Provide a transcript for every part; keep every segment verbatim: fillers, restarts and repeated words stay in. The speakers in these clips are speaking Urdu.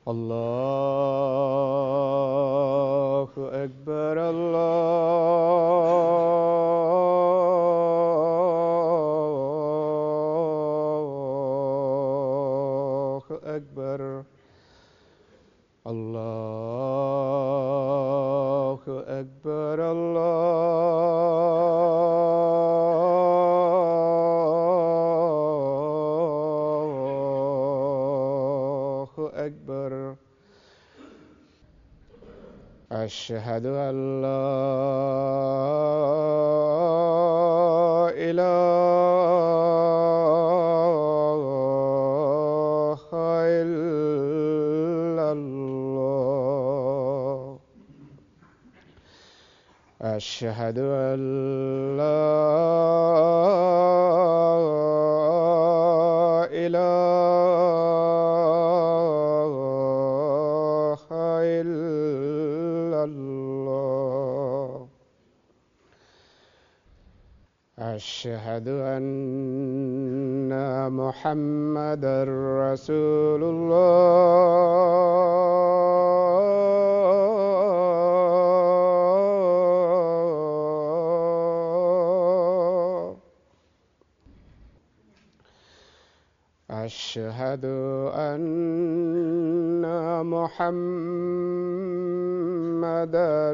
الله أكبر الله أكبر الله أكبر الله أكبر. أشهد أن لا إله إلا الله. أشهد أن لا إله إلا الله. أشهد أن محمدًا رسول الله. أشهد أن محمدًا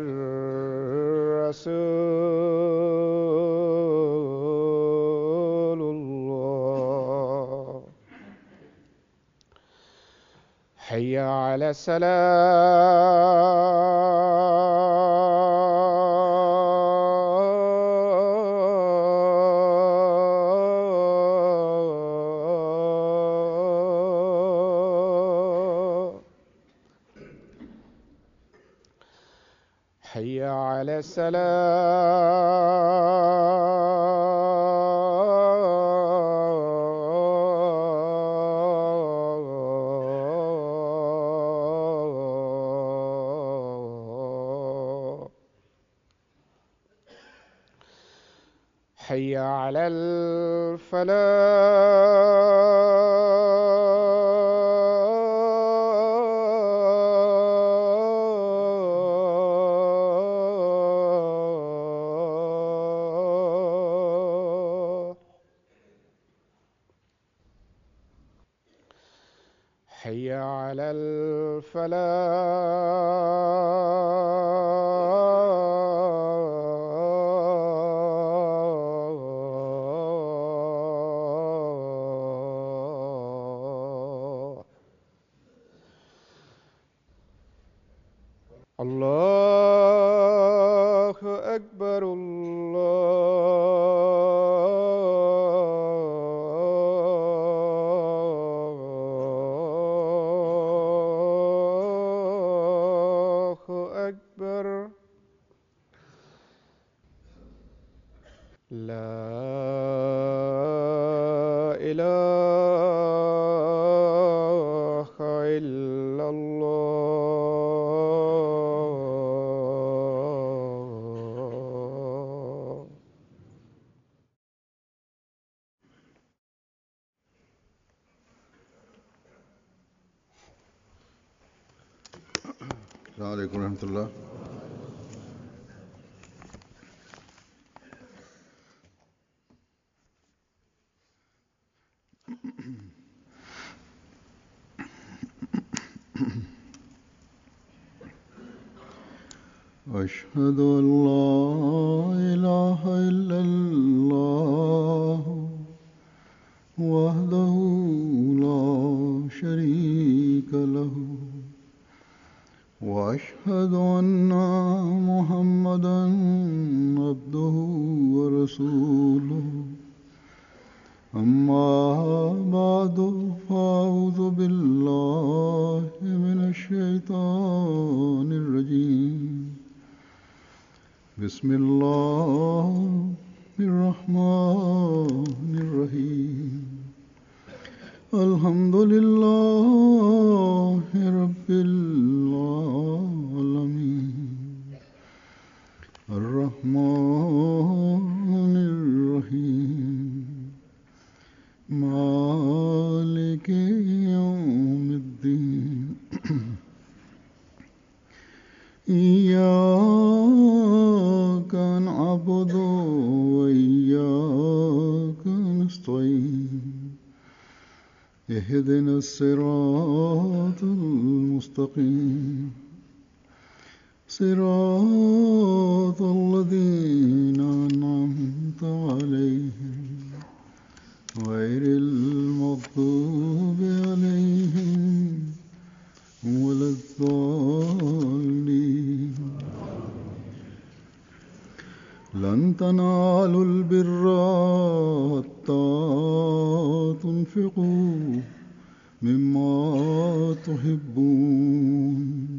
رسول الله. حي على الصلاة. حي على السلام. حي على الفلاح. حي على الفلاح. الله أكبر الله أكبر. لا إله إلا الله. السلام عليكم ورحمة الله. أشهد أن لا إله إلا الله وحده لا شريك له وأشهد أن محمدًا عبده ورسوله. أما بعد فأعوذ بالله من الشيطان الرجيم. بسم الله الرحمن الرحيم. الحمد لله رب العالمين الرحمن الرحيم مالك يوم الدين. إياك نعبد وإياك نستعين اهدنا الصراط المستقيم صراط الذين أنعمت عليهم غير المغضوب عليهم ولا الضالين لن تنالوا البر حتى تنفقوا مما تحبون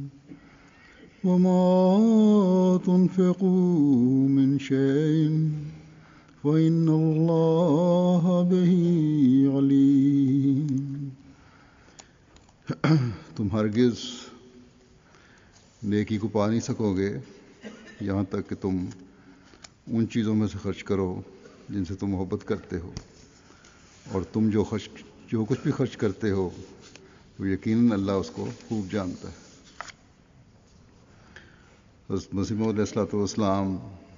وما تنفقوا من شيء فإن الله به عليم. تم ہرگز نیکی کو پا نہیں سکو گے یہاں تک کہ تم ان چیزوں میں سے خرچ کرو جن سے تم محبت کرتے ہو، اور تم جو خرچ جو کچھ بھی خرچ کرتے ہو وہ یقیناً اللہ اس کو خوب جانتا ہے. حضرت مسیح موعود علیہ الصلوۃ والسلام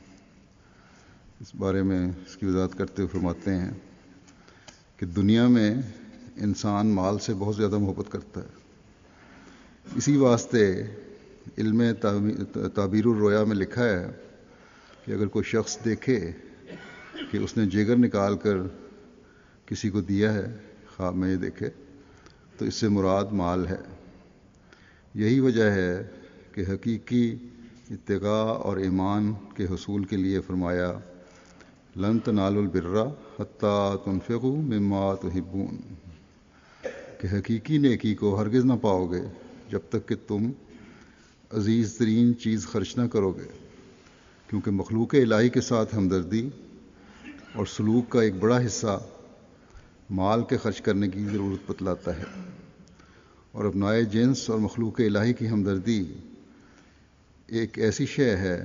اس بارے میں اس کی وضاحت کرتے ہوئے فرماتے ہیں کہ دنیا میں انسان مال سے بہت زیادہ محبت کرتا ہے. اسی واسطے علم تعبیر الرؤیا میں لکھا ہے کہ اگر کوئی شخص دیکھے کہ اس نے جگر نکال کر کسی کو دیا ہے، خواب میں یہ دیکھے، تو اس سے مراد مال ہے. یہی وجہ ہے کہ حقیقی اتقاء اور ایمان کے حصول کے لیے فرمایا لن تنالوا البر حتی تنفقوا مما تحبون، کہ حقیقی نیکی کو ہرگز نہ پاؤ گے جب تک کہ تم عزیز ترین چیز خرچ نہ کرو گے، کیونکہ مخلوق الہی کے ساتھ ہمدردی اور سلوک کا ایک بڑا حصہ مال کے خرچ کرنے کی ضرورت بتلاتا ہے، اور ابنائے جنس اور مخلوق الہی کی ہمدردی ایک ایسی شے ہے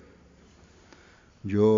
جو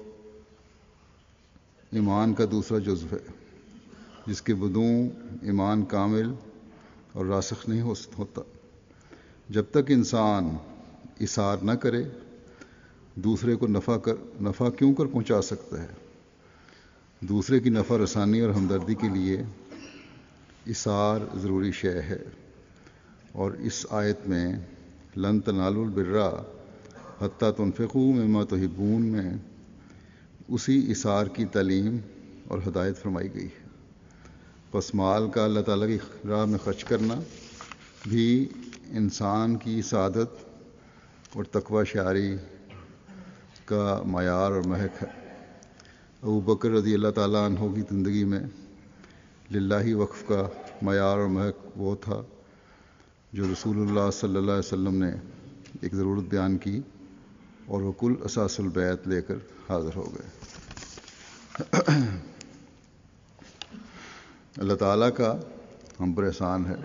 ایمان کا دوسرا جزو ہے، جس کے بدوں ایمان کامل اور راسخ نہیں ہوتا. جب تک انسان اثار نہ کرے دوسرے کو نفع کر نفع کیوں کر پہنچا سکتا ہے. دوسرے کی نفع رسانی اور ہمدردی کے لیے اثار ضروری شے ہے، اور اس آیت میں لن تنالوا البر حتی تنفقوا مما تحبون میں اسی اثار کی تعلیم اور ہدایت فرمائی گئی ہے. پس مال کا اللہ تعالیٰ کی راہ میں خرچ کرنا بھی انسان کی سعادت اور تقوی شعاری کا معیار اور محک ہے. ابو بکر رضی اللہ تعالیٰ عنہ کی زندگی میں للہ وقف کا معیار اور محک وہ تھا جو رسول اللہ صلی اللہ علیہ وسلم نے ایک ضرورت بیان کی اور وہ کل اساس البیت لے کر حاضر ہو گئے. اللہ تعالیٰ کا ہم پر احسان ہے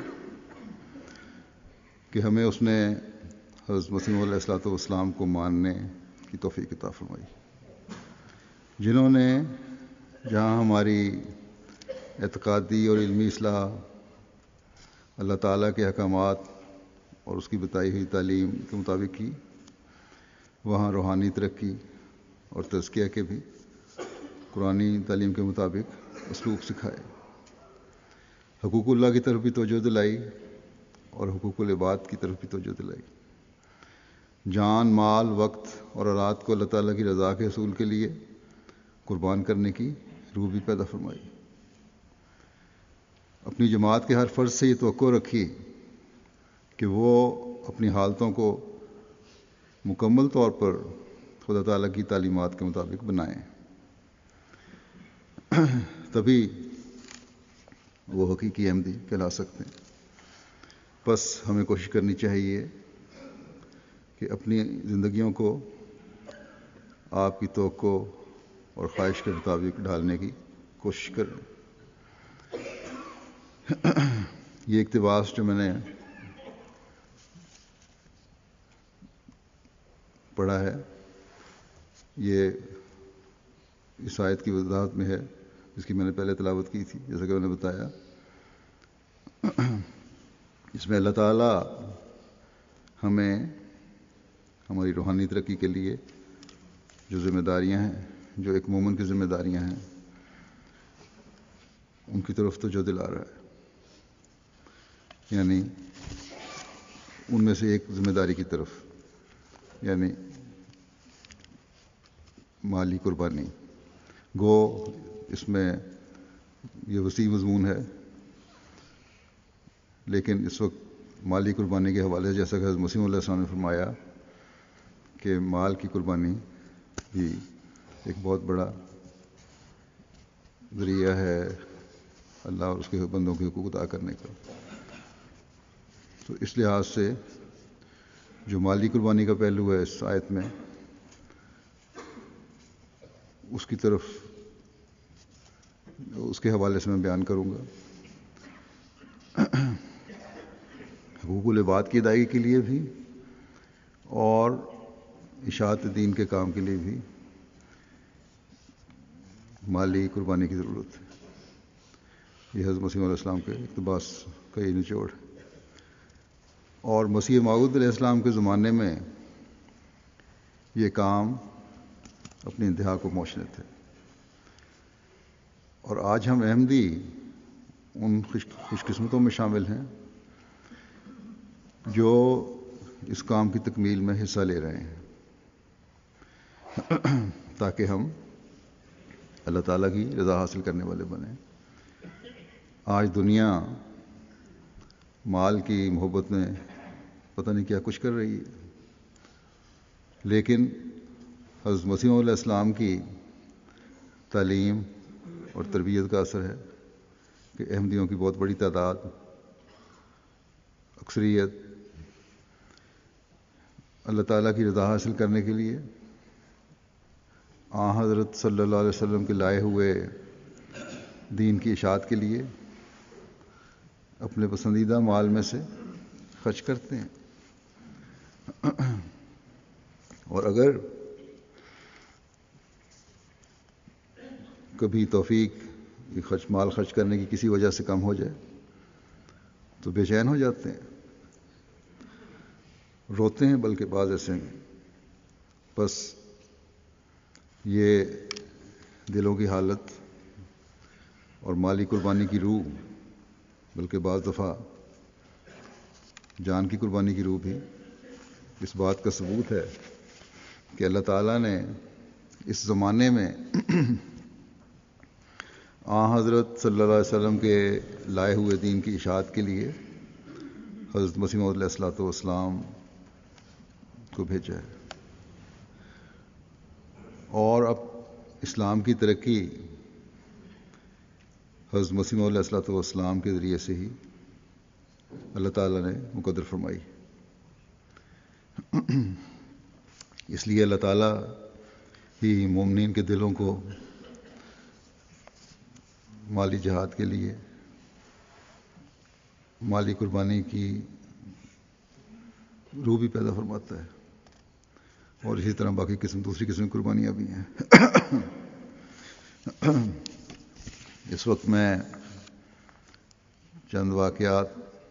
کہ ہمیں اس نے حضرت مسیح علیہ الصلوۃ والسلام کو ماننے کی توفیق عطا فرمائی، جنہوں نے جہاں ہماری اعتقادی اور علمی اصلاح اللہ تعالیٰ کے احکامات اور اس کی بتائی ہوئی تعلیم کے مطابق کی، وہاں روحانی ترقی اور تزکیہ کے بھی قرآنی تعلیم کے مطابق اسلوب سکھائے، حقوق اللہ کی طرف بھی توجہ دلائی اور حقوق العباد کی طرف بھی توجہ دلائی. جان، مال، وقت اور اولاد کو اللہ تعالیٰ کی رضا کے حصول کے لیے قربان کرنے کی روح بھی پیدا فرمائی. اپنی جماعت کے ہر فرد سے یہ توقع رکھی کہ وہ اپنی حالتوں کو مکمل طور پر خدا تعالیٰ کی تعلیمات کے مطابق بنائیں، تبھی وہ حقیقی احمدی کہلا سکتے ہیں. بس ہمیں کوشش کرنی چاہیے کہ اپنی زندگیوں کو آپ کی توقع اور خواہش کے مطابق ڈھالنے کی کوشش کریں. یہ اقتباس جو میں نے پڑھا ہے یہ اس آیت کی وضاحت میں ہے جس کی میں نے پہلے تلاوت کی تھی. جیسا کہ میں نے بتایا اس میں اللہ تعالیٰ ہمیں ہماری روحانی ترقی کے لیے جو ذمہ داریاں ہیں، جو ایک مومن کی ذمہ داریاں ہیں، ان کی طرف توجہ دلا رہا ہے. یعنی ان میں سے ایک ذمہ داری کی طرف، یعنی مالی قربانی. گو اس میں یہ وسیع مضمون ہے، لیکن اس وقت مالی قربانی کے حوالے سے جیسا کہ حضرت مسیح علیہ السلام نے فرمایا کہ مال کی قربانی بھی ایک بہت بڑا ذریعہ ہے اللہ اور اس کے بندوں کے حقوق ادا کرنے کا. تو اس لحاظ سے جو مالی قربانی کا پہلو ہے اس آیت میں، اس کی طرف اس کے حوالے سے میں بیان کروں گا. حقوق العباد کی ادائیگی کے لیے بھی اور اشاعت دین کے کام کے لیے بھی مالی قربانی کی ضرورت ہے. یہ حضرت مسیح علیہ السلام کے اقتباس کا یہ نچوڑ ہے. اور مسیح موعود علیہ السلام کے زمانے میں یہ کام اپنی انتہا کو پہنچنے تھے، اور آج ہم احمدی ان خوش خوش قسمتوں میں شامل ہیں جو اس کام کی تکمیل میں حصہ لے رہے ہیں، تاکہ ہم اللہ تعالیٰ کی رضا حاصل کرنے والے بنیں. آج دنیا مال کی محبت میں پتہ نہیں کیا کچھ کر رہی ہے، لیکن حضرت مسیح علیہ السلام کی تعلیم اور تربیت کا اثر ہے کہ احمدیوں کی بہت بڑی تعداد، اکثریت اللہ تعالیٰ کی رضا حاصل کرنے کے لیے آن حضرت صلی اللہ علیہ وسلم کے لائے ہوئے دین کی اشاعت کے لیے اپنے پسندیدہ مال میں سے خرچ کرتے ہیں. اور اگر کبھی توفیق یہ خرچ مال خرچ کرنے کی کسی وجہ سے کم ہو جائے تو بے چین ہو جاتے ہیں، روتے ہیں، بلکہ بعض ایسے ہیں. بس یہ دلوں کی حالت اور مالی قربانی کی روح، بلکہ بعض دفعہ جان کی قربانی کی روح بھی اس بات کا ثبوت ہے کہ اللہ تعالیٰ نے اس زمانے میں آن حضرت صلی اللہ علیہ وسلم کے لائے ہوئے دین کی اشاعت کے لیے حضرت مسیح موعود علیہ الصلوۃ والسلام کو بھیجا ہے. اور اب اسلام کی ترقی حضرت مسیح موعود علیہ الصلوۃ والسلام کے ذریعے سے ہی اللہ تعالیٰ نے مقدر فرمائی. اس لیے اللہ تعالیٰ ہی مومنین کے دلوں کو مالی جہاد کے لیے مالی قربانی کی روح بھی پیدا فرماتا ہے، اور اسی طرح باقی قسم دوسری قسم کی قربانیاں بھی ہیں. اس وقت میں چند واقعات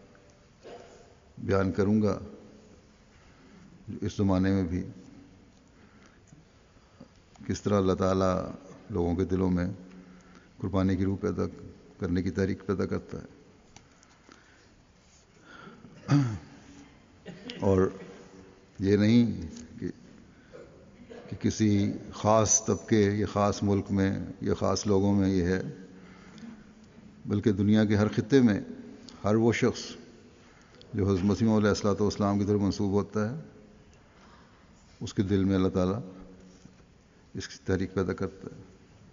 بیان کروں گا اس زمانے میں بھی کس طرح اللہ تعالیٰ لوگوں کے دلوں میں قربانی کی روح پیدا کرنے کی تحریک پیدا کرتا ہے. اور یہ نہیں کہ, کہ کسی خاص طبقے یا خاص ملک میں یا خاص لوگوں میں یہ ہے، بلکہ دنیا کے ہر خطے میں ہر وہ شخص جو حضرت مسیح علیہ الصلوۃ والسلام کی طرف منسوب ہوتا ہے اس کے دل میں اللہ تعالیٰ اس کی تحریک پیدا کرتا ہے،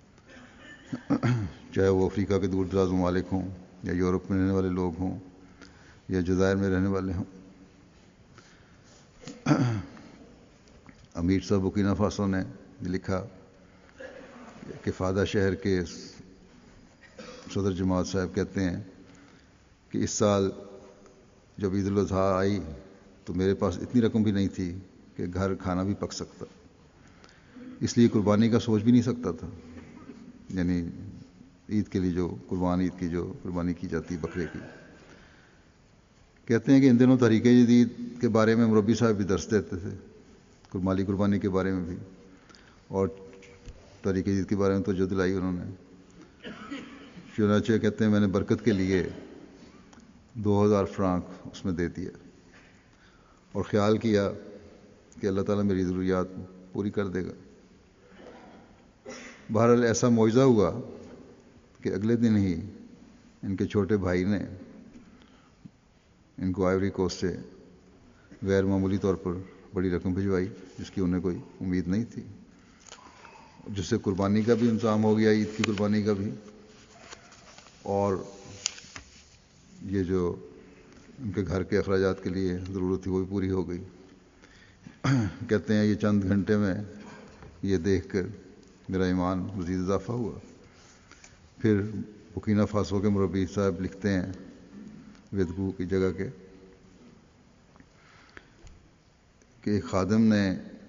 چاہے وہ افریقہ کے دور دراز ممالک ہوں یا یورپ میں رہنے والے لوگ ہوں یا جزائر میں رہنے والے ہوں. امیر صاحب بورکینا فاسو نے لکھا کہ فادہ شہر کے صدر جماعت صاحب کہتے ہیں کہ اس سال جب عید الاضحیٰ آئی تو میرے پاس اتنی رقم بھی نہیں تھی کہ گھر کھانا بھی پک سکتا، اس لیے قربانی کا سوچ بھی نہیں سکتا تھا. یعنی عید کے لیے جو قربان عید کی جو قربانی کی جاتی بکرے کی. کہتے ہیں کہ ان دنوں طریقہ جدید کے بارے میں مربی صاحب بھی درس دیتے تھے مالی قربانی کے بارے میں بھی اور تحریک جدید کے بارے میں توجہ دلائی انہوں نے. چنانچہ کہتے ہیں میں نے برکت کے لیے دو ہزار فرانک اس میں دے دیا اور خیال کیا کہ اللہ تعالیٰ میری ضروریات پوری کر دے گا. بہرحال ایسا معجزہ ہوا کہ اگلے دن ہی ان کے چھوٹے بھائی نے ان کو آئیوری کوسٹ سے غیر معمولی طور پر بڑی رقم بھجوائی جس کی انہیں کوئی امید نہیں تھی، جس سے قربانی کا بھی انتظام ہو گیا، عید کی قربانی کا بھی، اور یہ جو ان کے گھر کے اخراجات کے لیے ضرورت تھی وہ بھی پوری ہو گئی. کہتے ہیں یہ چند گھنٹے میں یہ دیکھ کر میرا ایمان مزید اضافہ ہوا. پھر بورکینا فاسو کے مربی صاحب لکھتے ہیں ویدگو کی جگہ کے کہ ایک خادم نے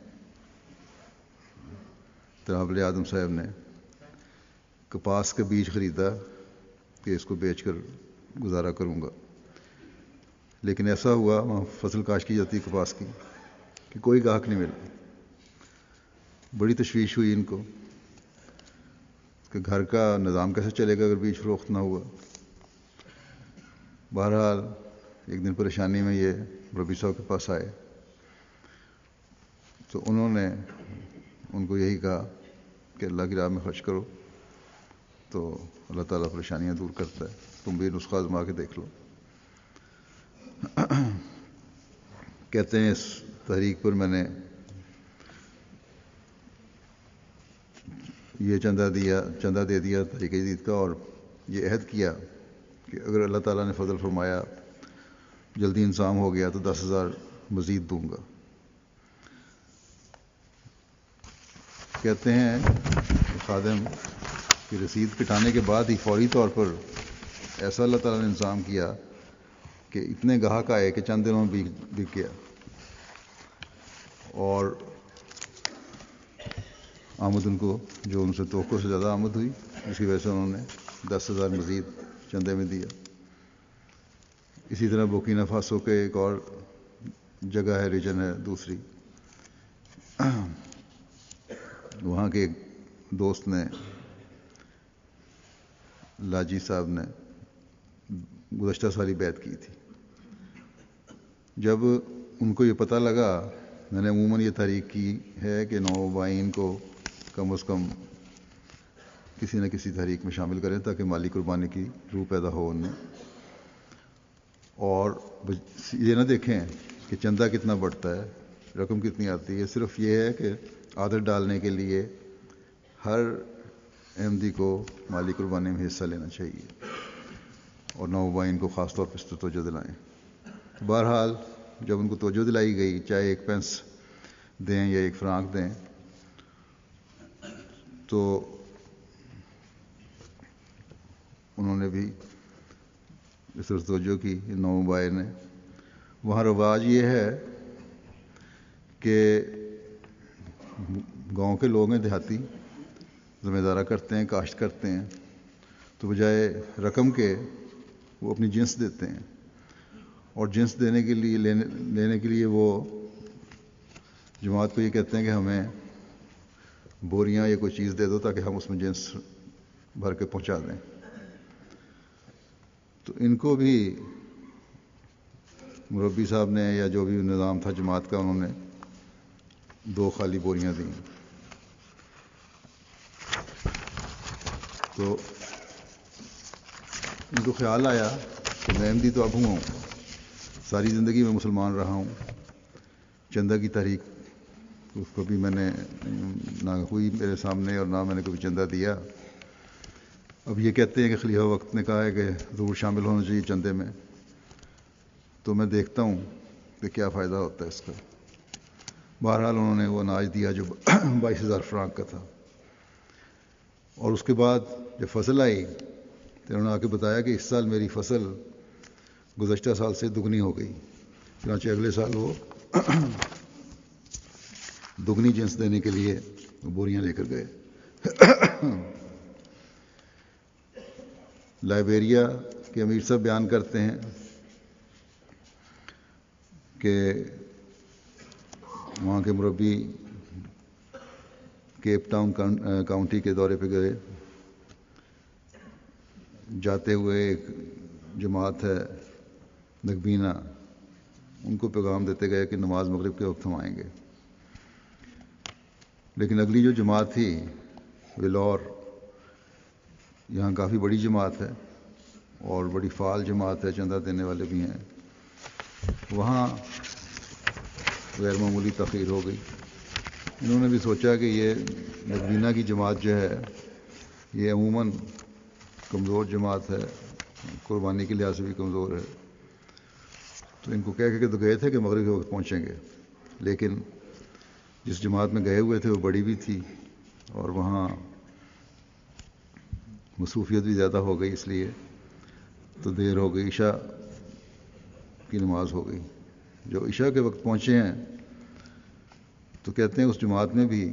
تنابل آدم صاحب نے کپاس کا بیج خریدا کہ اس کو بیچ کر گزارا کروں گا، لیکن ایسا ہوا وہاں فصل کاشت کی جاتی کپاس کی کہ کوئی گاہک نہیں ملا. بڑی تشویش ہوئی ان کو کہ گھر کا نظام کیسے چلے گا اگر بیج فروخت نہ ہوا. بہرحال ایک دن پریشانی میں یہ ربی صاحب کے پاس آئے تو انہوں نے ان کو یہی کہا کہ اللہ کی راہ میں خرچ کرو تو اللہ تعالیٰ پریشانیاں دور کرتا ہے، تم بھی نسخہ آزما کے دیکھ لو. کہتے ہیں اس تحریک پر میں نے یہ چندہ دیا چندہ دے دیا تحریک جدید کا، اور یہ عہد کیا کہ اگر اللہ تعالیٰ نے فضل فرمایا جلدی انضام ہو گیا تو دس ہزار مزید دوں گا. کہتے ہیں خادم کی رسید کٹانے کے بعد ہی فوری طور پر ایسا اللہ تعالیٰ نے انتظام کیا کہ اتنے گاہک آئے کہ چند دنوں میں بک گیا، اور آمد ان کو جو ان سے توقع سے زیادہ آمد ہوئی، جس کی وجہ سے انہوں نے دس ہزار مزید چندے میں دیا. اسی طرح بورکینا فاسو کے ایک اور جگہ ہے، ریجن ہے دوسری، وہاں کے ایک دوست نے لاجی صاحب نے گزشتہ سالی بیعت کی تھی. جب ان کو یہ پتہ لگا، میں نے عموماً یہ تحریک کی ہے کہ نوآبائین کو کم از کم کسی نہ کسی تحریک میں شامل کریں تاکہ مالی قربانی کی روح پیدا ہو ان میں، اور یہ نہ دیکھیں کہ چندہ کتنا بڑھتا ہے، رقم کتنی آتی ہے. صرف یہ ہے کہ عادت ڈالنے کے لیے ہر احمدی کو مالی قربانی میں حصہ لینا چاہیے اور نوآبائین کو خاص طور پر اس پر توجہ دلائیں. بہرحال جب ان کو توجہ دلائی گئی، چاہے ایک پینس دیں یا ایک فرانک دیں، تو انہوں نے بھی اس طرح توجہ کی نوآبائین نے. وہاں رواج یہ ہے کہ گاؤں کے لوگ ہیں، دیہاتی ذمہ دارہ کرتے ہیں، کاشت کرتے ہیں، تو بجائے رقم کے وہ اپنی جنس دیتے ہیں، اور جنس دینے کے لیے لینے لینے کے لیے وہ جماعت کو یہ کہتے ہیں کہ ہمیں بوریاں یا کوئی چیز دے دو تاکہ ہم اس میں جنس بھر کے پہنچا دیں. تو ان کو بھی مربی صاحب نے یا جو بھی نظام تھا جماعت کا، انہوں نے دو خالی بوریاں دیں. تو ان کو خیال آیا کہ میں احمدی تو اب ہوں ساری زندگی میں مسلمان رہا ہوں، چندہ کی تحریک اس کو بھی میں نے نہ ہوئی میرے سامنے اور نہ میں نے کبھی چندہ دیا. اب یہ کہتے ہیں کہ خلیفہ وقت نے کہا ہے کہ ضرور شامل ہونا چاہیے چندے میں، تو میں دیکھتا ہوں کہ کیا فائدہ ہوتا ہے اس کا. بہرحال انہوں نے وہ اناج دیا جو بائیس ہزار فرانک کا تھا، اور اس کے بعد جب فصل آئی تو انہوں نے آ کے بتایا کہ اس سال میری فصل گزشتہ سال سے دگنی ہو گئی. چنانچہ اگلے سال وہ دگنی جنس دینے کے لیے بوریاں لے کر گئے. لائبیریا کے امیر صاحب بیان کرتے ہیں کہ وہاں کے مربی کیپ ٹاؤن کاؤنٹی کے دورے پہ گئے. جاتے ہوئے ایک جماعت ہے نگبینا، ان کو پیغام دیتے گئے کہ نماز مغرب کے وقت ہم آئیں گے. لیکن اگلی جو جماعت تھی ویلور، یہاں کافی بڑی جماعت ہے اور بڑی فعال جماعت ہے، چندہ دینے والے بھی ہیں، وہاں غیر معمولی تاخیر ہو گئی. انہوں نے بھی سوچا کہ یہ نگبینا کی جماعت جو ہے یہ عموماً کمزور جماعت ہے، قربانی کے لحاظ سے بھی کمزور ہے، تو ان کو کہہ کے تو گئے تھے کہ مغرب کے وقت پہنچیں گے، لیکن جس جماعت میں گئے ہوئے تھے وہ بڑی بھی تھی اور وہاں مصروفیت بھی زیادہ ہو گئی، اس لیے تو دیر ہو گئی، عشاء کی نماز ہو گئی. جو عشاء کے وقت پہنچے ہیں تو کہتے ہیں اس جماعت میں بھی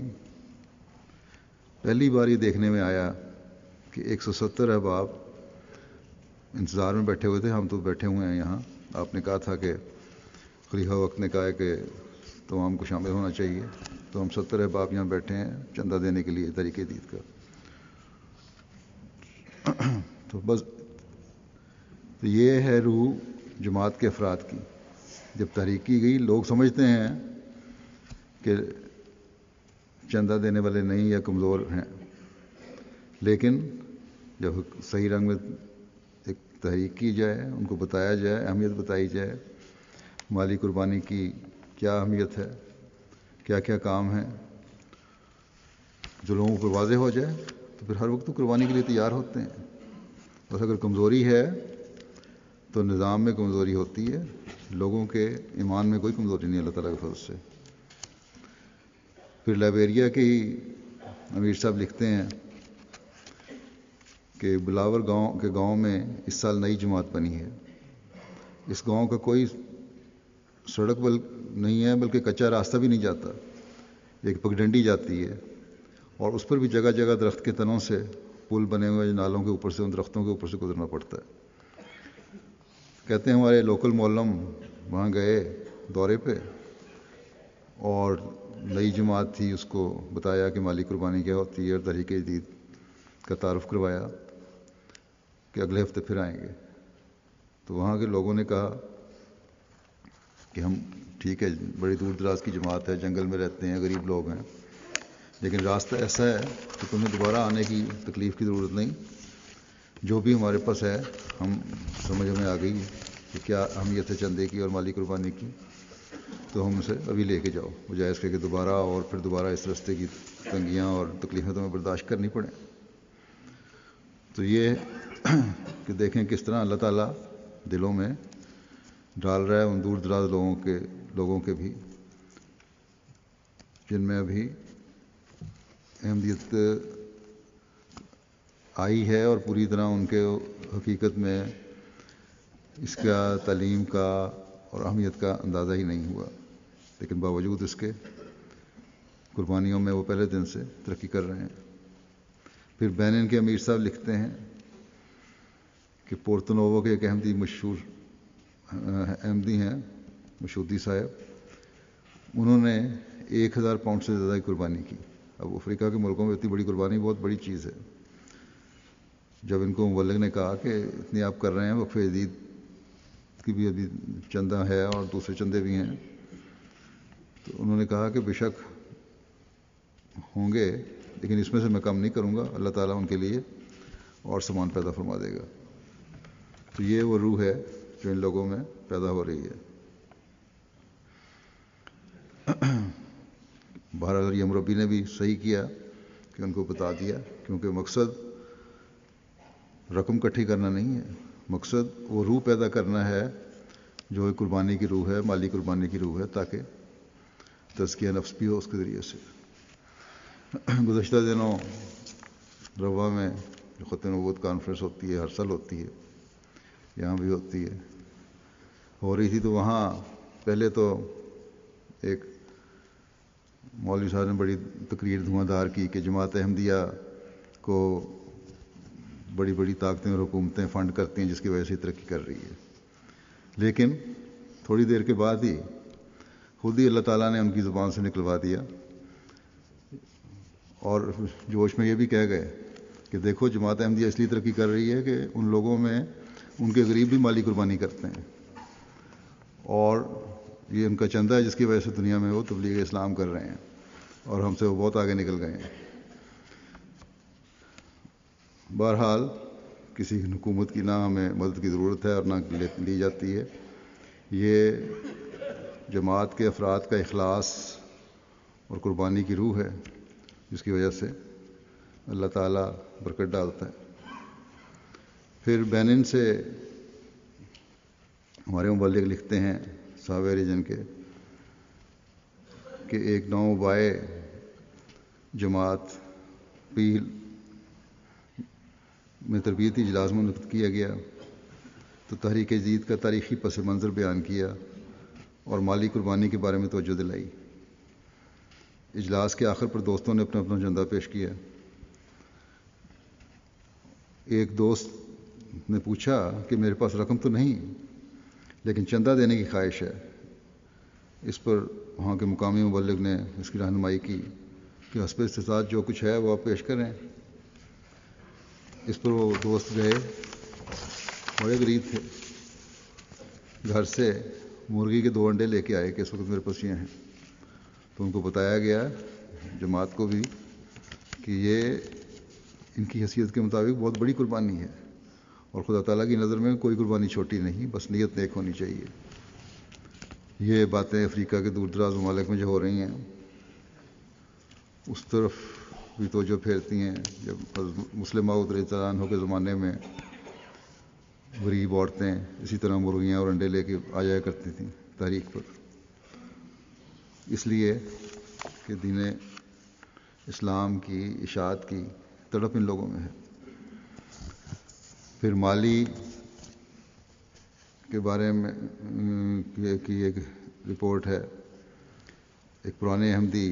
پہلی بار یہ دیکھنے میں آیا کہ ایک سو ستر احباب انتظار میں بیٹھے ہوئے تھے. ہم تو بیٹھے ہوئے ہیں یہاں، آپ نے کہا تھا کہ خلیفہ وقت نے کہا ہے کہ تمام کو شامل ہونا چاہیے، تو ہم ستر احباب یہاں بیٹھے ہیں چندہ دینے کے لیے طریقے دید کا. تو بس تو یہ ہے روح جماعت کے افراد کی. جب تحریک کی گئی، لوگ سمجھتے ہیں کہ چندہ دینے والے نہیں یا کمزور ہیں، لیکن جب صحیح رنگ میں ایک تحریک کی جائے، ان کو بتایا جائے، اہمیت بتائی جائے، مالی قربانی کی کیا اہمیت ہے، کیا کیا کام ہیں، جو لوگوں کو واضح ہو جائے تو پھر ہر وقت قربانی کے لیے تیار ہوتے ہیں. بس اگر کمزوری ہے تو نظام میں کمزوری ہوتی ہے، لوگوں کے ایمان میں کوئی کمزوری نہیں اللہ تعالیٰ کے فضل سے. پھر لائبیریا کے ہی امیر صاحب لکھتے ہیں کہ بلاور گاؤں کے گاؤں میں اس سال نئی جماعت بنی ہے. اس گاؤں کا کوئی سڑک بل نہیں ہے، بلکہ کچا راستہ بھی نہیں جاتا، ایک پگڈنڈی جاتی ہے اور اس پر بھی جگہ جگہ درخت کے تنوں سے پل بنے ہوئے نالوں کے اوپر سے، ان درختوں کے اوپر سے گزرنا پڑتا ہے. کہتے ہیں ہمارے لوکل معلم وہاں گئے دورے پہ اور نئی جماعت تھی، اس کو بتایا کہ مالی قربانی کیا ہوتی ہے اور طریقہ جدید کا تعارف کروایا کہ اگلے ہفتے پھر آئیں گے. تو وہاں کے لوگوں نے کہا کہ ہم ٹھیک ہے، بڑی دور دراز کی جماعت ہے، جنگل میں رہتے ہیں، غریب لوگ ہیں، لیکن راستہ ایسا ہے کہ تمہیں دوبارہ آنے کی تکلیف کی ضرورت نہیں، جو بھی ہمارے پاس ہے ہم سمجھ میں آ گئی کہ کیا اہمیت ہے چندے کی اور مالی قربانی کی، تو ہم اسے ابھی لے کے جاؤ، بجائے اس کے کہ دوبارہ اور پھر دوبارہ اس راستے کی تنگیاں اور تکلیفیں تمہیں برداشت کرنی پڑیں. تو یہ کہ دیکھیں کس طرح اللہ تعالیٰ دلوں میں ڈال رہا ہے ان دور دراز لوگوں کے لوگوں کے بھی، جن میں ابھی احمدیت آئی ہے اور پوری طرح ان کے حقیقت میں اس کا تعلیم کا اور اہمیت کا اندازہ ہی نہیں ہوا، لیکن باوجود اس کے قربانیوں میں وہ پہلے دن سے ترقی کر رہے ہیں. پھر بینن کے امیر صاحب لکھتے ہیں کہ پورتونوو کے ایک احمدی مشہور احمدی ہیں مشودی صاحب، انہوں نے ایک ہزار پاؤنڈ سے زیادہ کی قربانی کی. اب افریقہ کے ملکوں میں اتنی بڑی قربانی بہت بڑی چیز ہے. جب ان کو مبلغ نے کہا کہ اتنی آپ کر رہے ہیں، وقف جدید کی بھی ابھی چندہ ہے اور دوسرے چندے بھی ہیں، تو انہوں نے کہا کہ بے شک ہوں گے، لیکن اس میں سے میں کم نہیں کروں گا، اللہ تعالیٰ ان کے لیے اور سامان پیدا فرما دے گا. تو یہ وہ روح ہے جو ان لوگوں میں پیدا ہو رہی ہے. بہرحال یہ مربی نے بھی صحیح کیا کہ ان کو بتا دیا، کیونکہ مقصد رقم کٹھی کرنا نہیں ہے، مقصد وہ روح پیدا کرنا ہے جو قربانی کی روح ہے، مالی قربانی کی روح ہے، تاکہ تزکیہ نفس بھی ہو اس کے ذریعے سے. گزشتہ دنوں روا میں جو ختم نبوت کانفرنس ہوتی ہے، ہر سال ہوتی ہے، یہاں بھی ہوتی ہے، ہو رہی تھی، تو وہاں پہلے تو ایک مولوی صاحب نے بڑی تقریر دھواں دھار کی کہ جماعت احمدیہ کو بڑی بڑی طاقتیں اور حکومتیں فنڈ کرتی ہیں، جس کی وجہ سے ترقی کر رہی ہے. لیکن تھوڑی دیر کے بعد ہی خود ہی اللہ تعالیٰ نے ان کی زبان سے نکلوا دیا، اور جوش میں یہ بھی کہہ گئے کہ دیکھو جماعت احمدیہ اس لیے ترقی کر رہی ہے کہ ان لوگوں میں ان کے غریب بھی مالی قربانی کرتے ہیں، اور یہ ان کا چندہ ہے جس کی وجہ سے دنیا میں وہ تبلیغ اسلام کر رہے ہیں، اور ہم سے وہ بہت آگے نکل گئے ہیں۔ بہرحال کسی حکومت کی نہ ہمیں مدد کی ضرورت ہے اور نہ لی جاتی ہے، یہ جماعت کے افراد کا اخلاص اور قربانی کی روح ہے جس کی وجہ سے اللہ تعالیٰ برکت ڈالتا ہے۔ پھر بینن سے ہمارے مبلغ لکھتے ہیں صحابہ ریجن کے کہ ایک نو بائے جماعت پیل میں تربیتی اجلاس منعقد کیا گیا تو تحریک جدید کا تاریخی پس منظر بیان کیا اور مالی قربانی کے بارے میں توجہ دلائی۔ اجلاس کے آخر پر دوستوں نے اپنا اپنا چندہ پیش کیا۔ ایک دوست نے پوچھا کہ میرے پاس رقم تو نہیں لیکن چندہ دینے کی خواہش ہے۔ اس پر وہاں کے مقامی مبلغ نے اس کی رہنمائی کی کہ حسب استطاعت جو کچھ ہے وہ آپ پیش کریں۔ اس پر وہ دوست گئے، بڑے غریب تھے، گھر سے مرغی کے دو انڈے لے کے آئے کہ اس وقت میرے پاس یہ ہیں، تو ان کو بتایا گیا جماعت کو بھی کہ یہ ان کی حیثیت کے مطابق بہت بڑی قربانی ہے، اور خدا تعالیٰ کی نظر میں کوئی قربانی چھوٹی نہیں، بس نیت نیک ہونی چاہیے۔ یہ باتیں افریقہ کے دور دراز ممالک میں جو ہو رہی ہیں اس طرف بھی توجہ پھیرتی ہیں۔ جب مسلم معود رضی اللہ عنہ کے زمانے میں غریب عورتیں اسی طرح مرغیاں اور انڈے لے کے آ جایا کرتی تھیں تحریک پر، اس لیے کہ دین اسلام کی اشاعت کی تڑپ ان لوگوں میں ہے۔ پھر مالی کے بارے میں کی ایک رپورٹ ہے، ایک پرانے احمدی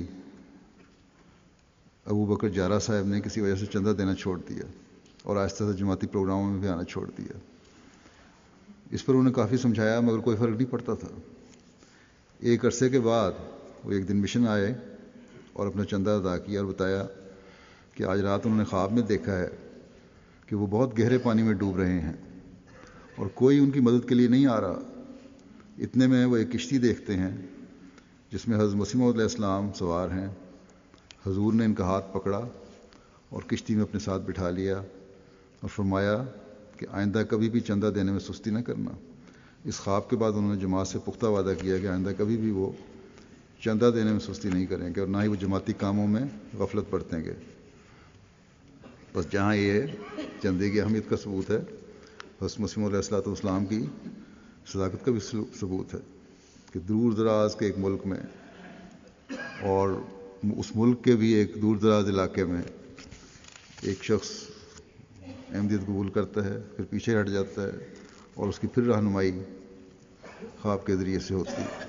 ابو بکر جارہ صاحب نے کسی وجہ سے چندہ دینا چھوڑ دیا اور آہستہ سے جماعتی پروگراموں میں بھی آنا چھوڑ دیا۔ اس پر انہوں نے کافی سمجھایا مگر کوئی فرق نہیں پڑتا تھا۔ ایک عرصے کے بعد وہ ایک دن مشن آئے اور اپنا چندہ ادا کیا اور بتایا کہ آج رات انہوں نے خواب میں دیکھا ہے کہ وہ بہت گہرے پانی میں ڈوب رہے ہیں اور کوئی ان کی مدد کے لیے نہیں آ رہا۔ اتنے میں وہ ایک کشتی دیکھتے ہیں جس میں حضرت مسیح موعود علیہ السلام سوار ہیں۔ حضور نے ان کا ہاتھ پکڑا اور کشتی میں اپنے ساتھ بٹھا لیا اور فرمایا کہ آئندہ کبھی بھی چندہ دینے میں سستی نہ کرنا۔ اس خواب کے بعد انہوں نے جماعت سے پختہ وعدہ کیا کہ آئندہ کبھی بھی وہ چندہ دینے میں سستی نہیں کریں گے اور نہ ہی وہ جماعتی کاموں میں غفلت برتیں گے۔ بس جہاں یہ چندے کی اہمیت کا ثبوت ہے، حضرت مسیح علیہ الصلوۃ والسلام کی صداقت کا بھی ثبوت ہے کہ دور دراز کے ایک ملک میں اور اس ملک کے بھی ایک دور دراز علاقے میں ایک شخص احمدیت قبول کرتا ہے، پھر پیچھے ہٹ جاتا ہے اور اس کی پھر رہنمائی خواب کے ذریعے سے ہوتی ہے۔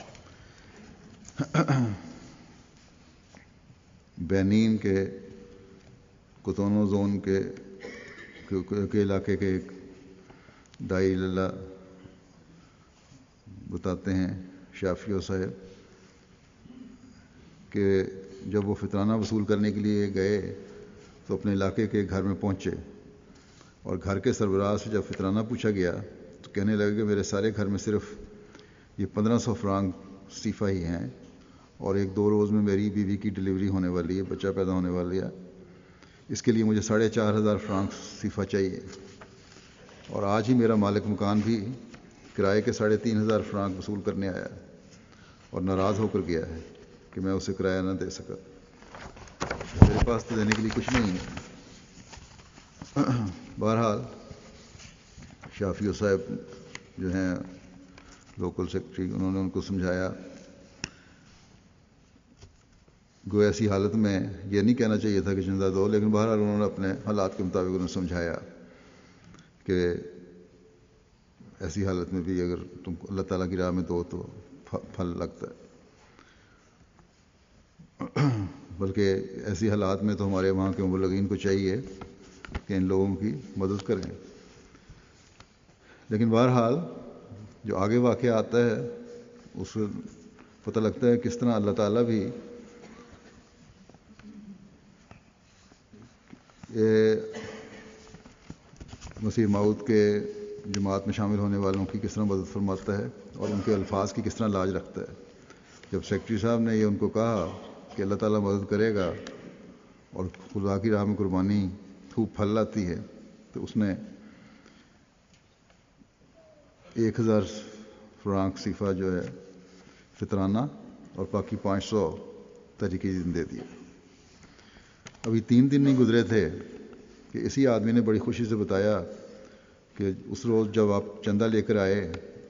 بینین کے کوتونو زون کے کے علاقے کے ایک دائی اللہ بتاتے ہیں، شافیو صاحب، کہ جب وہ فطرانہ وصول کرنے کے لیے گئے تو اپنے علاقے کے گھر میں پہنچے اور گھر کے سربراہ سے جب فطرانہ پوچھا گیا تو کہنے لگے کہ میرے سارے گھر میں صرف یہ پندرہ سو فرانک صیفہ ہی ہیں اور ایک دو روز میں میری بیوی کی ڈلیوری ہونے والی ہے، بچہ پیدا ہونے والی ہے، اس کے لیے مجھے ساڑھے چار ہزار فرانک صیفہ چاہیے، اور آج ہی میرا مالک مکان بھی کرائے کے ساڑھے تین ہزار فرانک وصول کرنے آیا اور ناراض ہو کر گیا ہے کہ میں اسے کرایہ نہ دے سکا، میرے پاس تو دینے کے لیے کچھ نہیں ہے۔ بہرحال شافیو صاحب جو ہیں لوکل سیکرٹری، انہوں نے ان کو سمجھایا، گو ایسی حالت میں یہ نہیں کہنا چاہیے تھا کہ چندہ دو، لیکن بہرحال انہوں نے اپنے حالات کے مطابق انہیں سمجھایا کہ ایسی حالت میں بھی اگر تم اللہ تعالیٰ کی راہ میں دو تو پھل لگتا ہے، بلکہ ایسی حالات میں تو ہمارے وہاں کے مبلغین کو چاہیے کہ ان لوگوں کی مدد کریں۔ لیکن بہرحال جو آگے واقعہ آتا ہے اس پتہ لگتا ہے کس طرح اللہ تعالیٰ بھی مسیح موعود کے جماعت میں شامل ہونے والوں کی کس طرح مدد فرماتا ہے اور ان کے الفاظ کی کس طرح لاج رکھتا ہے. جب سیکرٹری صاحب نے یہ ان کو کہا کہ اللہ تعالیٰ مدد کرے گا اور خدا کی راہ میں قربانی خوب پھل لاتی ہے، تو اس نے ایک ہزار فرانک صفا جو ہے فطرانہ اور باقی پانچ سو طریقے دے دیے. ابھی تین دن نہیں گزرے تھے کہ اسی آدمی نے بڑی خوشی سے بتایا کہ اس روز جب آپ چندہ لے کر آئے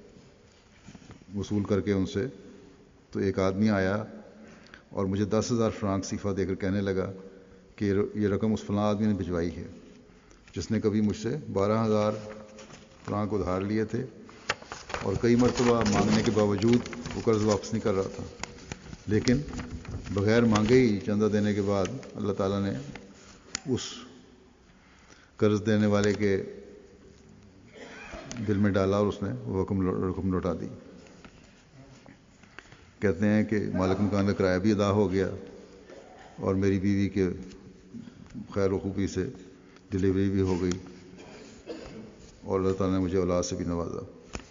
وصول کر کے ان سے، تو ایک آدمی آیا اور مجھے دس ہزار فرانک صفا دے کر کہنے لگا کہ یہ رقم اس فلاں آدمی نے بھجوائی ہے جس نے کبھی مجھ سے بارہ ہزار فرانک ادھار لیے تھے اور کئی مرتبہ مانگنے کے باوجود وہ قرض واپس نہیں کر رہا تھا، لیکن بغیر مانگے ہی چندہ دینے کے بعد اللہ تعالیٰ نے اس قرض دینے والے کے دل میں ڈالا اور اس نے وہ رقم رقم لوٹا دی. کہتے ہیں کہ مالک مکان کا کرایہ بھی ادا ہو گیا اور میری بیوی کے خیر و خوبی سے ڈلیوری بھی ہو گئی اور اللہ تعالیٰ نے مجھے اولاد سے بھی نوازا.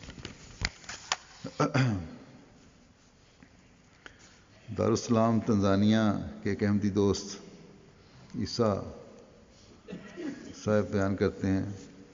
دارالسلام تنزانیہ کے ایک احمدی دوست عیسیٰ صاحب بیان کرتے ہیں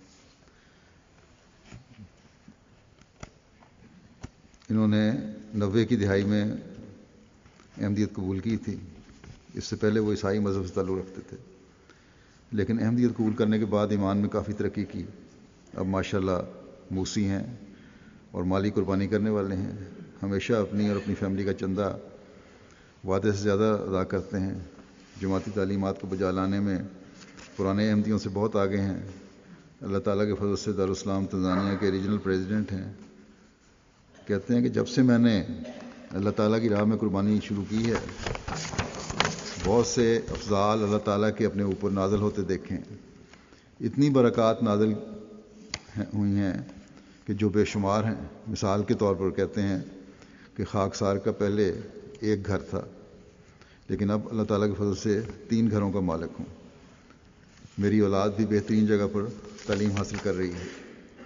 انہوں نے نوے کی دہائی میں احمدیت قبول کی تھی. اس سے پہلے وہ عیسائی مذہب سے تعلق رکھتے تھے، لیکن احمدیت قبول کرنے کے بعد ایمان میں کافی ترقی کی. اب ماشاءاللہ موسی ہیں اور مالی قربانی کرنے والے ہیں. ہمیشہ اپنی اور اپنی فیملی کا چندہ وعدے سے زیادہ ادا کرتے ہیں. جماعتی تعلیمات کو بجا لانے میں پرانے احمدیوں سے بہت آگے ہیں. اللہ تعالیٰ کے فضل سے دارالسلام تنزانیہ کے ریجنل پریزیڈنٹ ہیں. کہتے ہیں کہ جب سے میں نے اللہ تعالیٰ کی راہ میں قربانی شروع کی ہے، بہت سے افضال اللہ تعالیٰ کے اپنے اوپر نازل ہوتے دیکھیں. اتنی برکات نازل ہوئی ہیں کہ جو بے شمار ہیں. مثال کے طور پر کہتے ہیں کہ خاکسار کا پہلے ایک گھر تھا، لیکن اب اللہ تعالیٰ کے فضل سے تین گھروں کا مالک ہوں. میری اولاد بھی بہترین جگہ پر تعلیم حاصل کر رہی ہے.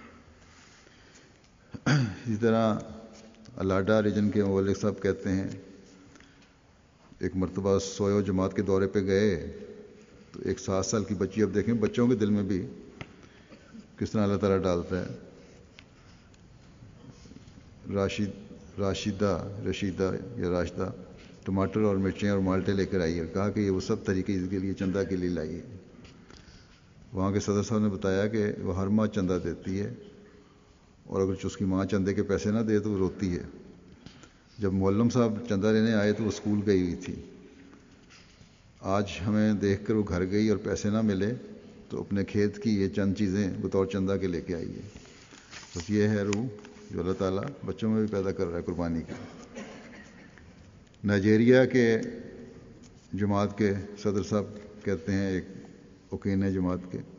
اسی طرح الاڈا ریجن کے مولک صاحب کہتے ہیں ایک مرتبہ سویو جماعت کے دورے پہ گئے تو ایک سات سال کی بچی، اب دیکھیں بچوں کے دل میں بھی کس طرح اللہ تعالیٰ ڈالتا ہے. راشد راشدہ رشیدہ یا راشدہ ٹماٹر اور مرچیں اور مالٹے لے کر آئی ہے. کہا کہ یہ وہ سب طریقے اس کے لیے چندہ کے لیے لائی ہے. وہاں کے صدر صاحب نے بتایا کہ وہ ہر ماہ چندہ دیتی ہے اور اگر اس کی ماں چندے کے پیسے نہ دے تو وہ روتی ہے. جب معلم صاحب چندہ لینے آئے تو وہ اسکول گئی ہوئی تھی. آج ہمیں دیکھ کر وہ گھر گئی اور پیسے نہ ملے تو اپنے کھیت کی یہ چند چیزیں بطور چندہ کے لے کے آئی ہے. بس یہ ہے روح جو اللہ تعالیٰ بچوں میں بھی پیدا کر رہا ہے قربانی کی. نائجیریا کے جماعت کے صدر صاحب کہتے ہیں، ایک اوکینے جماعت کے،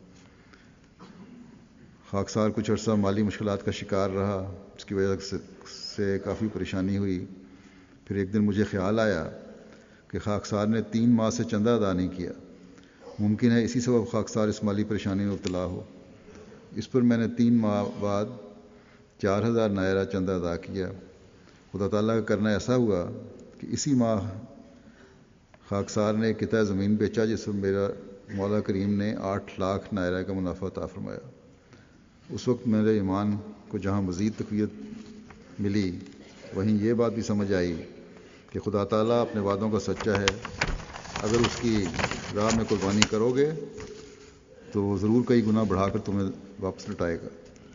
خاکسار کچھ عرصہ مالی مشکلات کا شکار رہا، اس کی وجہ سے کافی پریشانی ہوئی. پھر ایک دن مجھے خیال آیا کہ خاکسار نے تین ماہ سے چندہ ادا نہیں کیا، ممکن ہے اسی سبب خاکسار اس مالی پریشانی میں مبتلا ہو. اس پر میں نے تین ماہ بعد چار ہزار نائرہ چندہ ادا کیا. خدا تعالیٰ کا کرنا ایسا ہوا کہ اسی ماہ خاکسار نے ایک قطعہ زمین بیچا جس پر میرا مولا کریم نے آٹھ لاکھ نائرہ کا منافع عطا فرمایا. اس وقت میرے ایمان کو جہاں مزید تقویت ملی، وہیں یہ بات بھی سمجھ آئی کہ خدا تعالیٰ اپنے وعدوں کا سچا ہے. اگر اس کی راہ میں قربانی کرو گے تو وہ ضرور کئی گنا بڑھا کر تمہیں واپس لٹائے گا.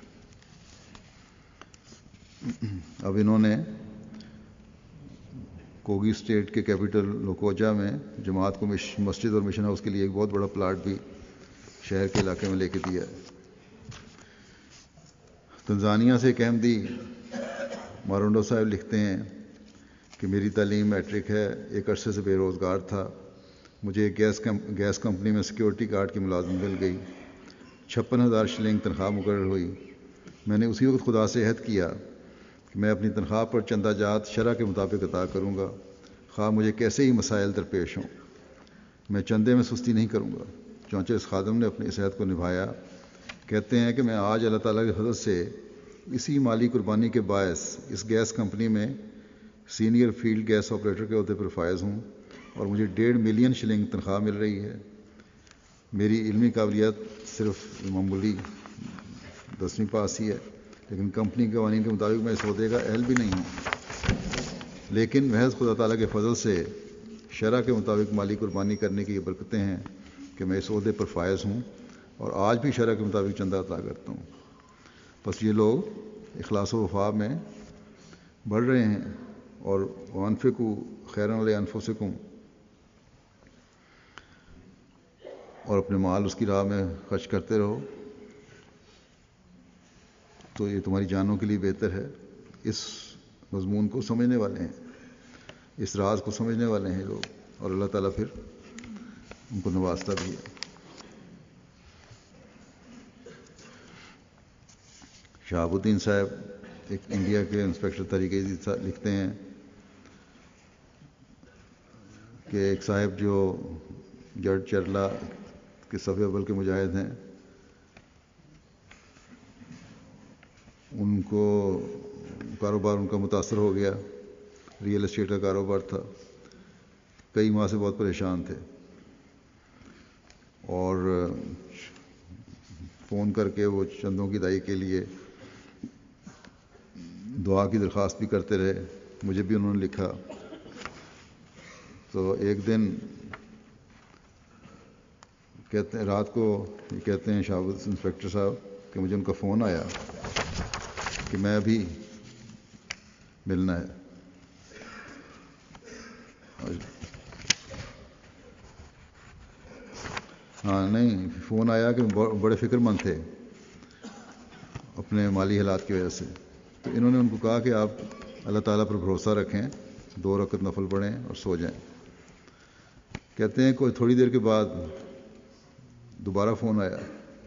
اب انہوں نے کوگی اسٹیٹ کے کیپٹل لوکوجا میں جماعت کو مسجد اور مشن ہاؤس کے لیے ایک بہت بڑا پلاٹ بھی شہر کے علاقے میں لے کے دیا ہے. تنزانیہ سے ایک احمدی مارونڈو صاحب لکھتے ہیں کہ میری تعلیم میٹرک ہے، ایک عرصے سے بے روزگار تھا. مجھے ایک گیس کم گیس کمپنی میں سیکیورٹی گارڈ کی ملازمت مل گئی. چھپن ہزار شلنگ تنخواہ مقرر ہوئی. میں نے اسی وقت خدا سے عہد کیا کہ میں اپنی تنخواہ پر چندہ جات شرع کے مطابق عطا کروں گا، خواہ مجھے کیسے ہی مسائل درپیش ہوں۔ میں چندے میں سستی نہیں کروں گا۔ چونچہ اس خادم نے اپنی اس عہد کو نبھایا۔ کہتے ہیں کہ میں آج اللہ تعالیٰ کے فضل سے اسی مالی قربانی کے باعث اس گیس کمپنی میں سینئر فیلڈ گیس آپریٹر کے عہدے پر فائز ہوں اور مجھے ڈیڑھ ملین شلنگ تنخواہ مل رہی ہے۔ میری علمی قابلیت صرف معمولی دسویں پاس ہی ہے، لیکن کمپنی کے قوانین کے مطابق میں اس عہدے کا اہل بھی نہیں ہوں، لیکن محض خدا تعالیٰ کے فضل سے شرع کے مطابق مالی قربانی کرنے کی یہ برکتیں ہیں کہ میں اس عہدے پر فائز ہوں اور آج بھی شرع کے مطابق چندہ عطا کرتا ہوں۔ بس یہ لوگ اخلاص و وفا میں بڑھ رہے ہیں اور وانفقوا خیرا لانفسکم، اور اپنے مال اس کی راہ میں خرچ کرتے رہو تو یہ تمہاری جانوں کے لیے بہتر ہے۔ اس مضمون کو سمجھنے والے ہیں، اس راز کو سمجھنے والے ہیں لوگ، اور اللہ تعالیٰ پھر ان کو نوازتا بھی ہے۔ شہاب الدین صاحب ایک انڈیا کے انسپیکٹر طریقے لکھتے ہیں کہ ایک صاحب جو جڑ چرلا کے صف اول کے مجاہد ہیں، ان کو کاروبار ان کا متاثر ہو گیا، ریئل اسٹیٹ کا کاروبار تھا، کئی ماہ سے بہت پریشان تھے اور فون کر کے وہ چندوں کی ادائیگی کے لیے دعا کی درخواست بھی کرتے رہے، مجھے بھی انہوں نے لکھا۔ تو ایک دن کہتے ہیں رات کو یہ کہتے ہیں شاہ انسپیکٹر صاحب کہ مجھے ان کا فون آیا کہ میں ابھی ملنا ہے۔ ہاں نہیں فون آیا کہ بڑے فکر مند تھے اپنے مالی حالات کی وجہ سے، تو انہوں نے ان کو کہا کہ آپ اللہ تعالیٰ پر بھروسہ رکھیں، دو رکعت نفل پڑھیں اور سو جائیں۔ کہتے ہیں کوئی تھوڑی دیر کے بعد دوبارہ فون آیا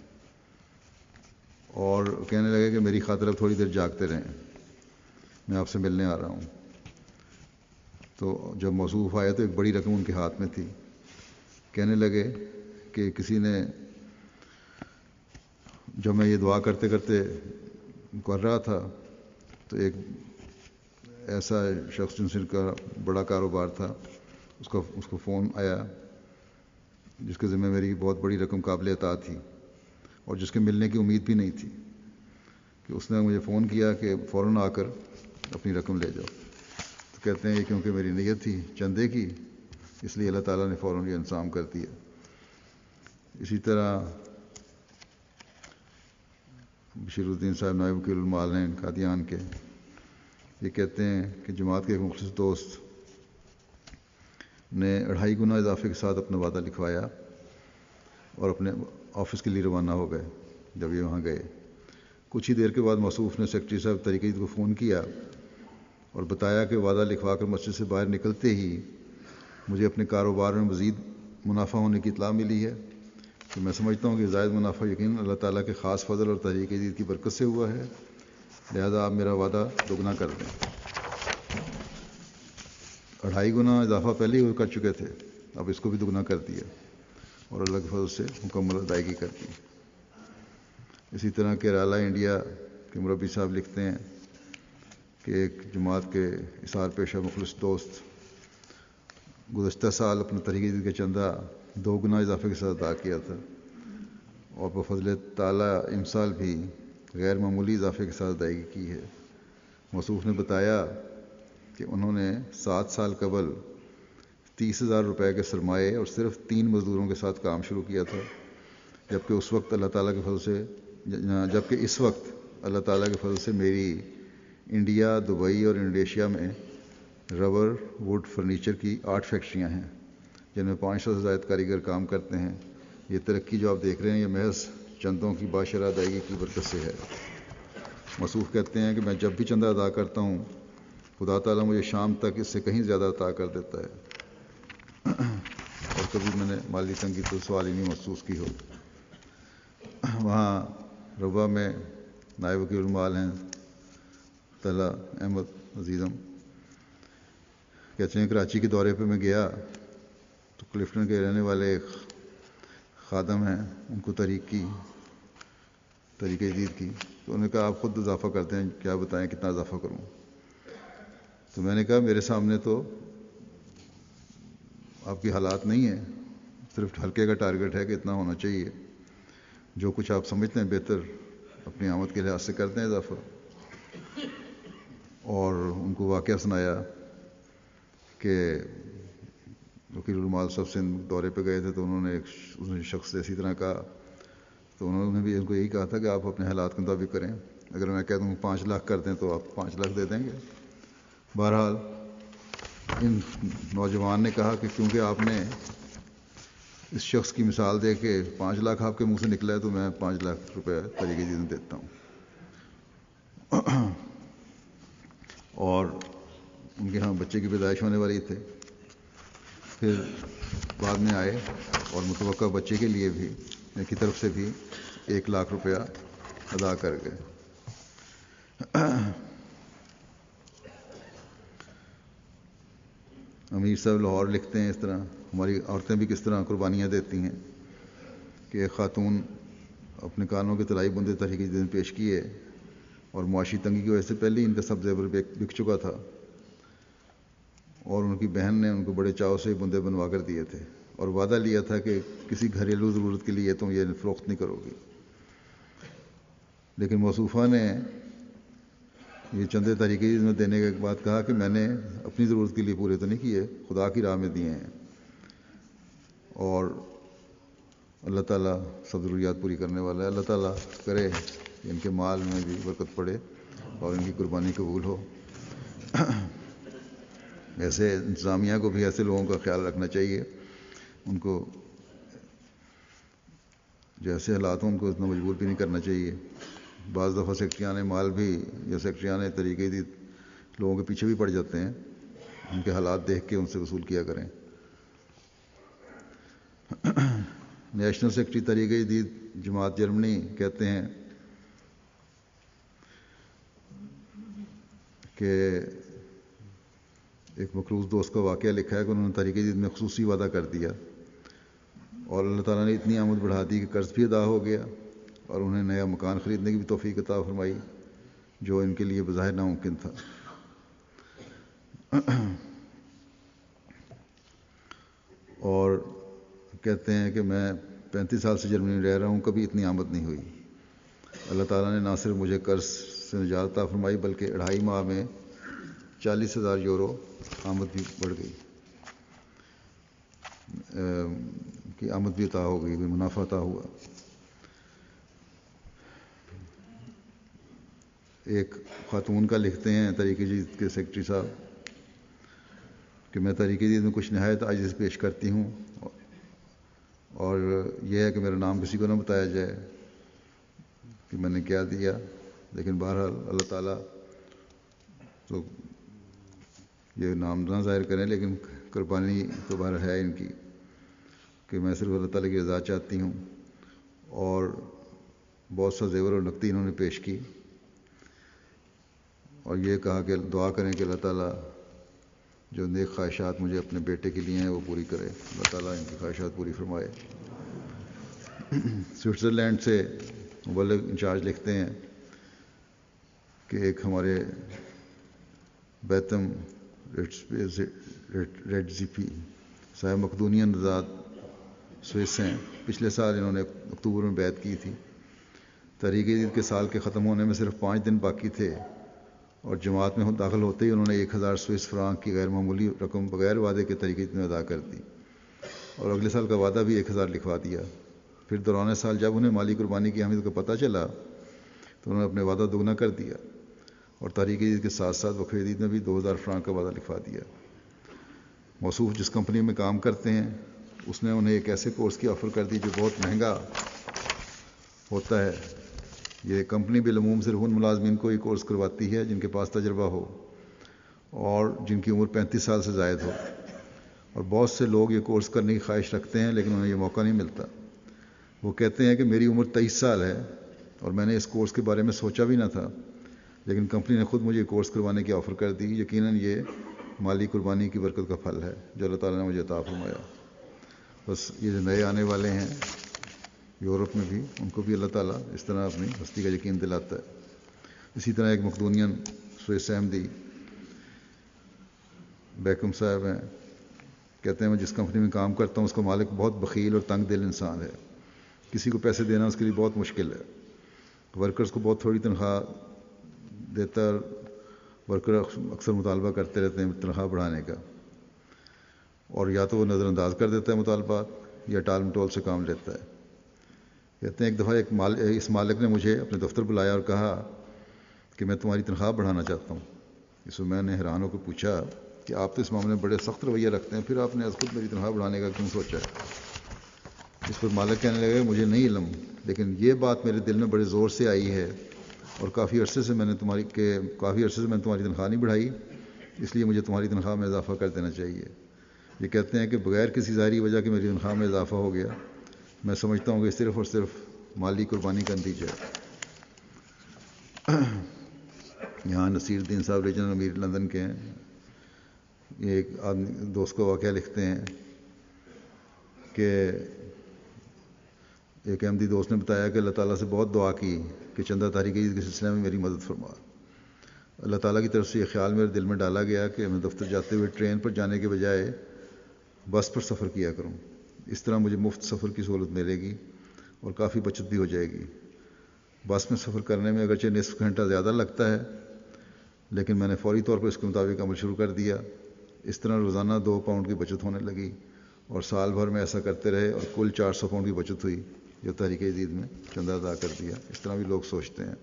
اور کہنے لگے کہ میری خاطر اب تھوڑی دیر جاگتے رہیں، میں آپ سے ملنے آ رہا ہوں۔ تو جب موصوف آیا تو ایک بڑی رقم ان کے ہاتھ میں تھی۔ کہنے لگے کہ کسی نے، جب میں یہ دعا کرتے کرتے کر رہا تھا تو ایک ایسا شخص جن سے کا بڑا کاروبار تھا، اس کا اس کو فون آیا جس کے ذمہ میری بہت بڑی رقم قابل عطا تھی اور جس کے ملنے کی امید بھی نہیں تھی، کہ اس نے مجھے فون کیا کہ فوراً آ کر اپنی رقم لے جاؤ۔ تو کہتے ہیں یہ کیونکہ میری نیت تھی چندے کی، اس لیے اللہ تعالیٰ نے فوراً یہ انتظام کر دیا۔ اسی طرح بشیر الدین صاحب نائب وکیل المال ہیں قادیان کے، یہ کہتے ہیں کہ جماعت کے ایک مخلص دوست نے اڑھائی گنا اضافے کے ساتھ اپنا وعدہ لکھوایا اور اپنے آفس کے لیے روانہ ہو گئے۔ جب یہ وہاں گئے کچھ ہی دیر کے بعد موصوف نے سیکرٹری صاحب طریقہ کو فون کیا اور بتایا کہ وعدہ لکھوا کر مسجد سے باہر نکلتے ہی مجھے اپنے کاروبار میں مزید منافع ہونے کی اطلاع ملی ہے، کہ میں سمجھتا ہوں کہ زائد منافع یقیناً اللہ تعالیٰ کے خاص فضل اور تحریک جدید کی برکت سے ہوا ہے، لہذا آپ میرا وعدہ دگنا کر دیں۔ اڑھائی گنا اضافہ پہلے ہی کر چکے تھے، اب اس کو بھی دگنا کر دیا اور اللہ کے فضل سے مکمل ادائیگی کر دی۔ اسی طرح کیرالہ انڈیا کے مربی صاحب لکھتے ہیں کہ ایک جماعت کے اثار پیشہ مخلص دوست گزشتہ سال اپنے طریقے جدید کے چندہ دو گنا اضافے کے ساتھ ادا کیا تھا اور بفضل تعالیٰ امسال بھی غیر معمولی اضافے کے ساتھ ادائیگی کی ہے۔ موصوف نے بتایا کہ انہوں نے سات سال قبل تیس ہزار روپے کے سرمایے اور صرف تین مزدوروں کے ساتھ کام شروع کیا تھا، جبکہ اس وقت اللہ تعالیٰ کے فضل سے جبکہ اس وقت اللہ تعالیٰ کے فضل سے میری انڈیا، دبئی اور انڈونیشیا میں ربر ووڈ فرنیچر کی آٹھ فیکٹریاں ہیں جن میں پانچ سو سے زائد کاریگر کام کرتے ہیں۔ یہ ترقی جو آپ دیکھ رہے ہیں یہ محض چندوں کی باشرہ ادائیگی کی برکت سے ہے۔ موصوف کہتے ہیں کہ میں جب بھی چندہ ادا کرتا ہوں خدا تعالیٰ مجھے شام تک اس سے کہیں زیادہ عطا کر دیتا ہے، اور کبھی میں نے مالی تنگی تو سوال ہی نہیں محسوس کی ہو۔ وہاں ربا میں نائب وکیل المال ہیں تعالیٰ احمد عزیزم کہتے ہیں کراچی کے دورے پہ میں گیا تو کلفٹن کے رہنے والے ایک خادم ہیں، ان کو تحریک کی طریقہ جدید کی، تو انہوں نے کہا آپ خود اضافہ کرتے ہیں، کیا بتائیں کتنا اضافہ کروں؟ تو میں نے کہا میرے سامنے تو آپ کی حالات نہیں ہیں، صرف حلقے کا ٹارگٹ ہے کہ اتنا ہونا چاہیے، جو کچھ آپ سمجھتے ہیں بہتر اپنی آمد کے لحاظ سے کرتے ہیں اضافہ۔ اور ان کو واقعہ سنایا کہ وکیل المال صاحب سندھ دورے پہ گئے تھے تو انہوں نے ایک اس شخص سے اسی طرح کہا، تو انہوں نے بھی ان کو یہی کہا تھا کہ آپ اپنے حالات کے مطابق کریں، اگر میں کہہ دوں پانچ لاکھ کر دیں تو آپ پانچ لاکھ دے دیں گے۔ بہرحال ان نوجوان نے کہا کہ کیونکہ آپ نے اس شخص کی مثال دے کے پانچ لاکھ آپ کے منہ سے نکلا ہے تو میں پانچ لاکھ روپے طریقے جدید دیتا ہوں۔ اور ان کے ہاں بچے کی پیدائش ہونے والی تھے، پھر بعد میں آئے اور متوقع بچے کے لیے بھی ان کی طرف سے بھی ایک لاکھ روپیہ ادا کر گئے۔ امیر صاحب لاہور لکھتے ہیں اس طرح ہماری عورتیں بھی کس طرح قربانیاں دیتی ہیں کہ ایک خاتون اپنے کانوں کے تلائی بندے طریقے جدید پیش کیے اور معاشی تنگی کی وجہ سے پہلے ہی ان کا سب زیور بک چکا تھا، اور ان کی بہن نے ان کو بڑے چاؤ سے بندے بنوا کر دیے تھے اور وعدہ لیا تھا کہ کسی گھریلو ضرورت کے لیے تم یہ فروخت نہیں کرو گی، لیکن موصوفہ نے یہ چندے طریقے میں دینے کے بعد کہا کہ میں نے اپنی ضرورت کے لیے پورے تو نہیں کیے، خدا کی راہ میں دیے ہیں، اور اللہ تعالیٰ سب ضروریات پوری کرنے والا ہے۔ اللہ تعالیٰ کرے کہ ان کے مال میں بھی برکت پڑے اور ان کی قربانی قبول ہو۔ ایسے انتظامیہ کو بھی ایسے لوگوں کا خیال رکھنا چاہیے، ان کو جیسے حالات ہوں ان کو اتنا مجبور بھی نہیں کرنا چاہیے۔ بعض دفعہ سیکٹریان مال بھی یا سیکٹریان طریقے دی لوگوں کے پیچھے بھی پڑ جاتے ہیں، ان کے حالات دیکھ کے ان سے وصول کیا کریں۔ نیشنل سیکرٹری طریقہ جدید جماعت جرمنی کہتے ہیں کہ ایک مخلوص دوست کا واقعہ لکھا ہے کہ انہوں نے طریقہ جدید میں خصوصی وعدہ کر دیا اور اللہ تعالیٰ نے اتنی آمد بڑھا دی کہ قرض بھی ادا ہو گیا اور انہیں نیا مکان خریدنے کی بھی توفیق عطا فرمائی، جو ان کے لیے بظاہر ناممکن تھا۔ اور کہتے ہیں کہ میں پینتیس سال سے جرمنی میں رہ رہا ہوں، کبھی اتنی آمد نہیں ہوئی۔ اللہ تعالیٰ نے نہ صرف مجھے قرض سے نجات عطا فرمائی بلکہ اڑھائی ماہ میں چالیس ہزار یورو آمد بھی بڑھ گئی، کی آمد بھی عطا ہو گئی، بھی منافع عطا ہوا۔ ایک خاتون کا لکھتے ہیں طریقہ جدید کے سیکرٹری صاحب کہ میں طریقہ جدید میں کچھ نہایت عاجز پیش کرتی ہوں، اور یہ ہے کہ میرا نام کسی کو نہ بتایا جائے کہ میں نے کیا دیا، لیکن بہرحال اللہ تعالیٰ تو یہ نام نہ ظاہر کریں، لیکن قربانی تو بہرحال ہے ان کی کہ میں صرف اللہ تعالیٰ کی رضا چاہتی ہوں۔ اور بہت سا زیور اور نقدی انہوں نے پیش کی اور یہ کہا کہ دعا کریں کہ اللہ تعالیٰ جو نیک خواہشات مجھے اپنے بیٹے کے لیے ہیں وہ پوری کرے، اللہ تعالیٰ ان کی خواہشات پوری فرمائے۔ سوئٹزرلینڈ سے مبلغ انچارج لکھتے ہیں کہ ایک ہمارے بیتم ریڈ زیپی صاحب مقدونین نژاد سوئس ہیں، پچھلے سال انہوں نے اکتوبر میں بیعت کی تھی۔ طریقہ جدید کے سال کے ختم ہونے میں صرف پانچ دن باقی تھے اور جماعت میں داخل ہوتے ہی انہوں نے ایک ہزار سوئس فرانک کی غیر معمولی رقم بغیر وعدے کے طریقے جدید میں ادا کر دی اور اگلے سال کا وعدہ بھی ایک ہزار لکھوا دیا۔ پھر دوران سال جب انہیں مالی قربانی کی اہمیت کا پتہ چلا تو انہوں نے اپنے وعدہ دوگنا کر دیا اور طریقہ جدید کے ساتھ ساتھ وقف جدید میں بھی دو ہزار فرانک کا وعدہ لکھوا دیا۔ موصوف جس کمپنی میں کام کرتے ہیں اس نے انہیں ایک ایسے کورس کی آفر کر دی جو بہت مہنگا ہوتا ہے۔ یہ کمپنی بالعموم صرف ان ملازمین کو یہ کورس کرواتی ہے جن کے پاس تجربہ ہو اور جن کی عمر پینتیس سال سے زائد ہو، اور بہت سے لوگ یہ کورس کرنے کی خواہش رکھتے ہیں لیکن انہیں یہ موقع نہیں ملتا۔ وہ کہتے ہیں کہ میری عمر تیئیس سال ہے اور میں نے اس کورس کے بارے میں سوچا بھی نہ تھا، لیکن کمپنی نے خود مجھے کورس کروانے کی آفر کر دی. یقیناً یہ مالی قربانی کی برکت کا پھل ہے جو اللہ تعالیٰ نے مجھے عطا فرمایا. بس یہ جو نئے آنے والے ہیں یورپ میں بھی، ان کو بھی اللہ تعالیٰ اس طرح اپنی ہستی کا یقین دلاتا ہے. اسی طرح ایک مقدونین سوئس احمدی بیکم صاحب ہیں، کہتے ہیں میں جس کمپنی میں کام کرتا ہوں اس کا مالک بہت بخیل اور تنگ دل انسان ہے. کسی کو پیسے دینا اس کے لیے بہت مشکل ہے. ورکرز کو بہت تھوڑی تنخواہ دیتا ہے. ورکر اکثر مطالبہ کرتے رہتے ہیں تنخواہ بڑھانے کا، اور یا تو وہ نظر انداز کر دیتا ہے مطالبات یا ٹال مٹول سے کام لیتا ہے. کہتے ہیں ایک دفعہ ایک مال اس مالک نے مجھے اپنے دفتر بلایا اور کہا کہ میں تمہاری تنخواہ بڑھانا چاہتا ہوں. اس میں میں نے حیران ہو کے پوچھا کہ آپ تو اس معاملے میں بڑے سخت رویہ رکھتے ہیں، پھر آپ نے خود میری تنخواہ بڑھانے کا کیوں سوچا ہے؟ اس پر مالک کہنے لگا مجھے نہیں علم، لیکن یہ بات میرے دل میں بڑے زور سے آئی ہے اور کافی عرصے سے میں نے تمہاری کہ کافی عرصے سے میں نے تمہاری تنخواہ نہیں بڑھائی، اس لیے مجھے تمہاری تنخواہ میں اضافہ کر دینا چاہیے. یہ کہتے ہیں کہ بغیر کسی ظاہری وجہ کے میری تنخواہ میں اضافہ ہو گیا. میں سمجھتا ہوں کہ صرف اور صرف مالی قربانی کا نتیجہ ہے. یہاں نصیر الدین صاحب ریجنل امیر لندن کے ہیں. یہ ایک آدمی دوست کا واقعہ لکھتے ہیں کہ ایک احمدی دوست نے بتایا کہ اللہ تعالیٰ سے بہت دعا کی کہ چندہ تحریک عید کے سلسلے میں میری مدد فرما. اللہ تعالیٰ کی طرف سے یہ خیال میرے دل میں ڈالا گیا کہ میں دفتر جاتے ہوئے ٹرین پر جانے کے بجائے بس پر سفر کیا کروں. اس طرح مجھے مفت سفر کی سہولت ملے گی اور کافی بچت بھی ہو جائے گی. بس میں سفر کرنے میں اگرچہ نصف گھنٹہ زیادہ لگتا ہے، لیکن میں نے فوری طور پر اس کے مطابق عمل شروع کر دیا. اس طرح روزانہ دو پاؤنڈ کی بچت ہونے لگی اور سال بھر میں ایسا کرتے رہے اور کل چار سو پاؤنڈ کی بچت ہوئی جو تحریک جدید میں چندہ ادا کر دیا. اس طرح بھی لوگ سوچتے ہیں.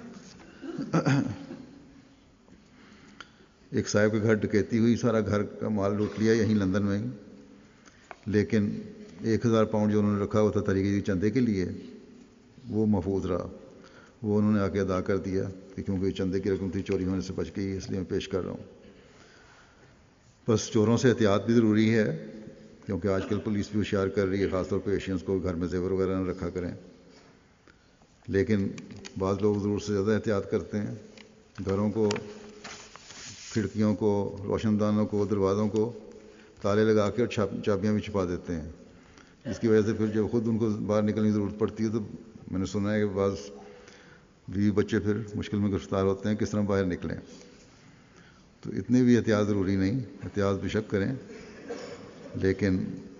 ایک صاحب کے گھر ڈکیتی ہوئی، سارا گھر کا مال لوٹ لیا یہیں لندن میں ہی، لیکن ایک ہزار پاؤنڈ جو انہوں نے رکھا ہوا تھا تحریک جدید چندے کے لیے وہ محفوظ رہا. وہ انہوں نے آ کے ادا کر دیا کہ کیونکہ چندے کی رقم تھی چوری ہونے سے بچ گئی، اس لیے میں پیش کر رہا ہوں. بس چوروں سے احتیاط بھی ضروری ہے کیونکہ آج کل پولیس بھی ہوشیار کر رہی ہے، خاص طور پہ ایشینز کو گھر میں زیور وغیرہ نہ رکھا کریں. لیکن بعض لوگ ضرور سے زیادہ احتیاط کرتے ہیں. گھروں کو، کھڑکیوں کو، روشن دانوں کو، دروازوں کو تالے لگا کے اور چابیاں بھی چھپا دیتے ہیں، جس کی وجہ سے پھر جب خود ان کو باہر نکلنے کی ضرورت پڑتی ہے تو میں نے سنا ہے کہ بعض بیوی بچے پھر مشکل میں گرفتار ہوتے ہیں کس طرح باہر نکلیں. تو اتنی بھی احتیاط ضروری نہیں. احتیاط بے شک کریں لیکن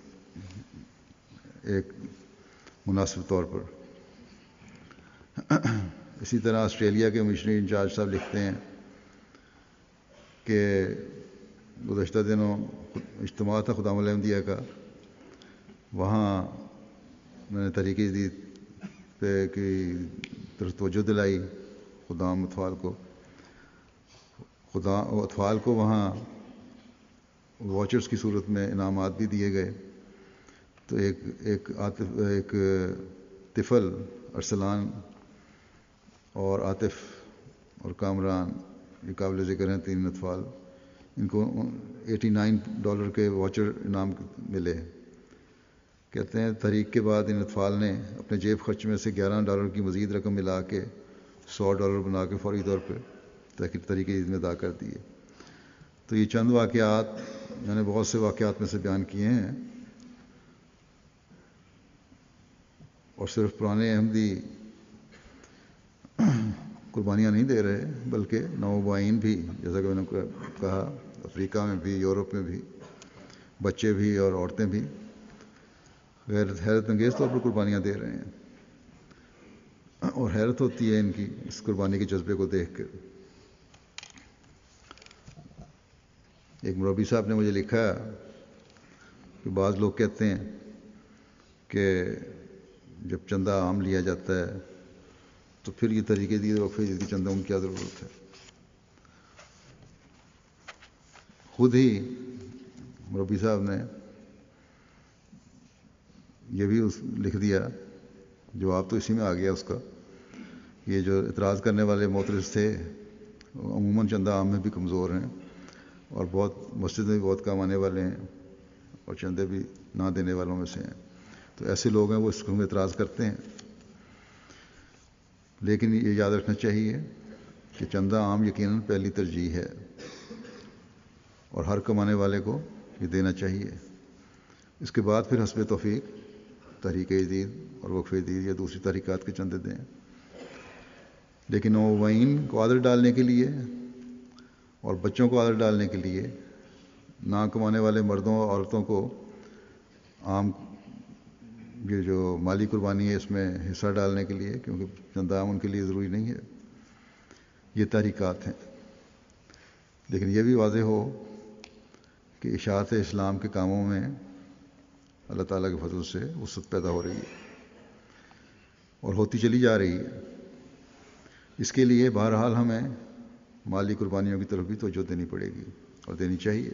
ایک مناسب طور پر. اسی طرح آسٹریلیا کے مشنری انچارج صاحب لکھتے ہیں کہ گزشتہ دنوں اجتماع تھا خدام الاحمدیہ کا، وہاں میں نے تحریک جدید پہ کی طرف توجہ دلائی خدام اطفال کو. خدا اطفال کو وہاں واچرز کی صورت میں انعامات بھی دیے گئے. تو ایک ایک عاطف ایک طفل ارسلان اور عاطف اور کامران یہ قابل ذکر ہیں تین اطفال، ان کو ایٹی نائن ڈالر کے واچر انعام ملے. کہتے ہیں تحریک کے بعد ان اطفال نے اپنے جیب خرچ میں سے گیارہ ڈالر کی مزید رقم ملا کے سو ڈالر بنا کے فوری طور پہ تحریک جدید میں ادا کر دیے. تو یہ چند واقعات میں نے بہت سے واقعات میں سے بیان کیے ہیں، اور صرف پرانے احمدی قربانیاں نہیں دے رہے بلکہ نوبائین بھی، جیسا کہ میں نے کہا افریقہ میں بھی، یورپ میں بھی، بچے بھی اور عورتیں بھی غیر حیرت انگیز طور پر قربانیاں دے رہے ہیں. اور حیرت ہوتی ہے ان کی اس قربانی کے جذبے کو دیکھ کر. ایک مربی صاحب نے مجھے لکھا کہ بعض لوگ کہتے ہیں کہ جب چندہ عام لیا جاتا ہے تو پھر یہ طریقے دی وقفے کی چندہ ان کی کیا ضرورت ہے. خود ہی مربی صاحب نے یہ بھی اس لکھ دیا، جواب تو اسی میں آ گیا اس کا. یہ جو اعتراض کرنے والے معترض تھے عموماً چندہ عام میں بھی کمزور ہیں اور بہت مسجد میں بھی بہت کام آنے والے ہیں اور چندے بھی نہ دینے والوں میں سے ہیں. تو ایسے لوگ ہیں وہ اس کو اعتراض کرتے ہیں. لیکن یہ یاد رکھنا چاہیے کہ چندہ عام یقیناً پہلی ترجیح ہے اور ہر کمانے والے کو یہ دینا چاہیے. اس کے بعد پھر حسب توفیق تحریک جدید اور وقف جدید یا دوسری تحریکات کے چندے دیں. لیکن نوعین کو عادت ڈالنے کے لیے اور بچوں کو عادت ڈالنے کے لیے نہ کمانے والے مردوں اور عورتوں کو عام یہ جو مالی قربانی ہے اس میں حصہ ڈالنے کے لیے، کیونکہ چندہ عام ان کے لیے ضروری نہیں ہے، یہ تحریکات ہیں. لیکن یہ بھی واضح ہو کہ اشاعت اسلام کے کاموں میں اللہ تعالیٰ کے فضل سے وسعت پیدا ہو رہی ہے اور ہوتی چلی جا رہی ہے. اس کے لیے بہرحال ہمیں مالی قربانیوں کی طرف بھی توجہ دینی پڑے گی اور دینی چاہیے.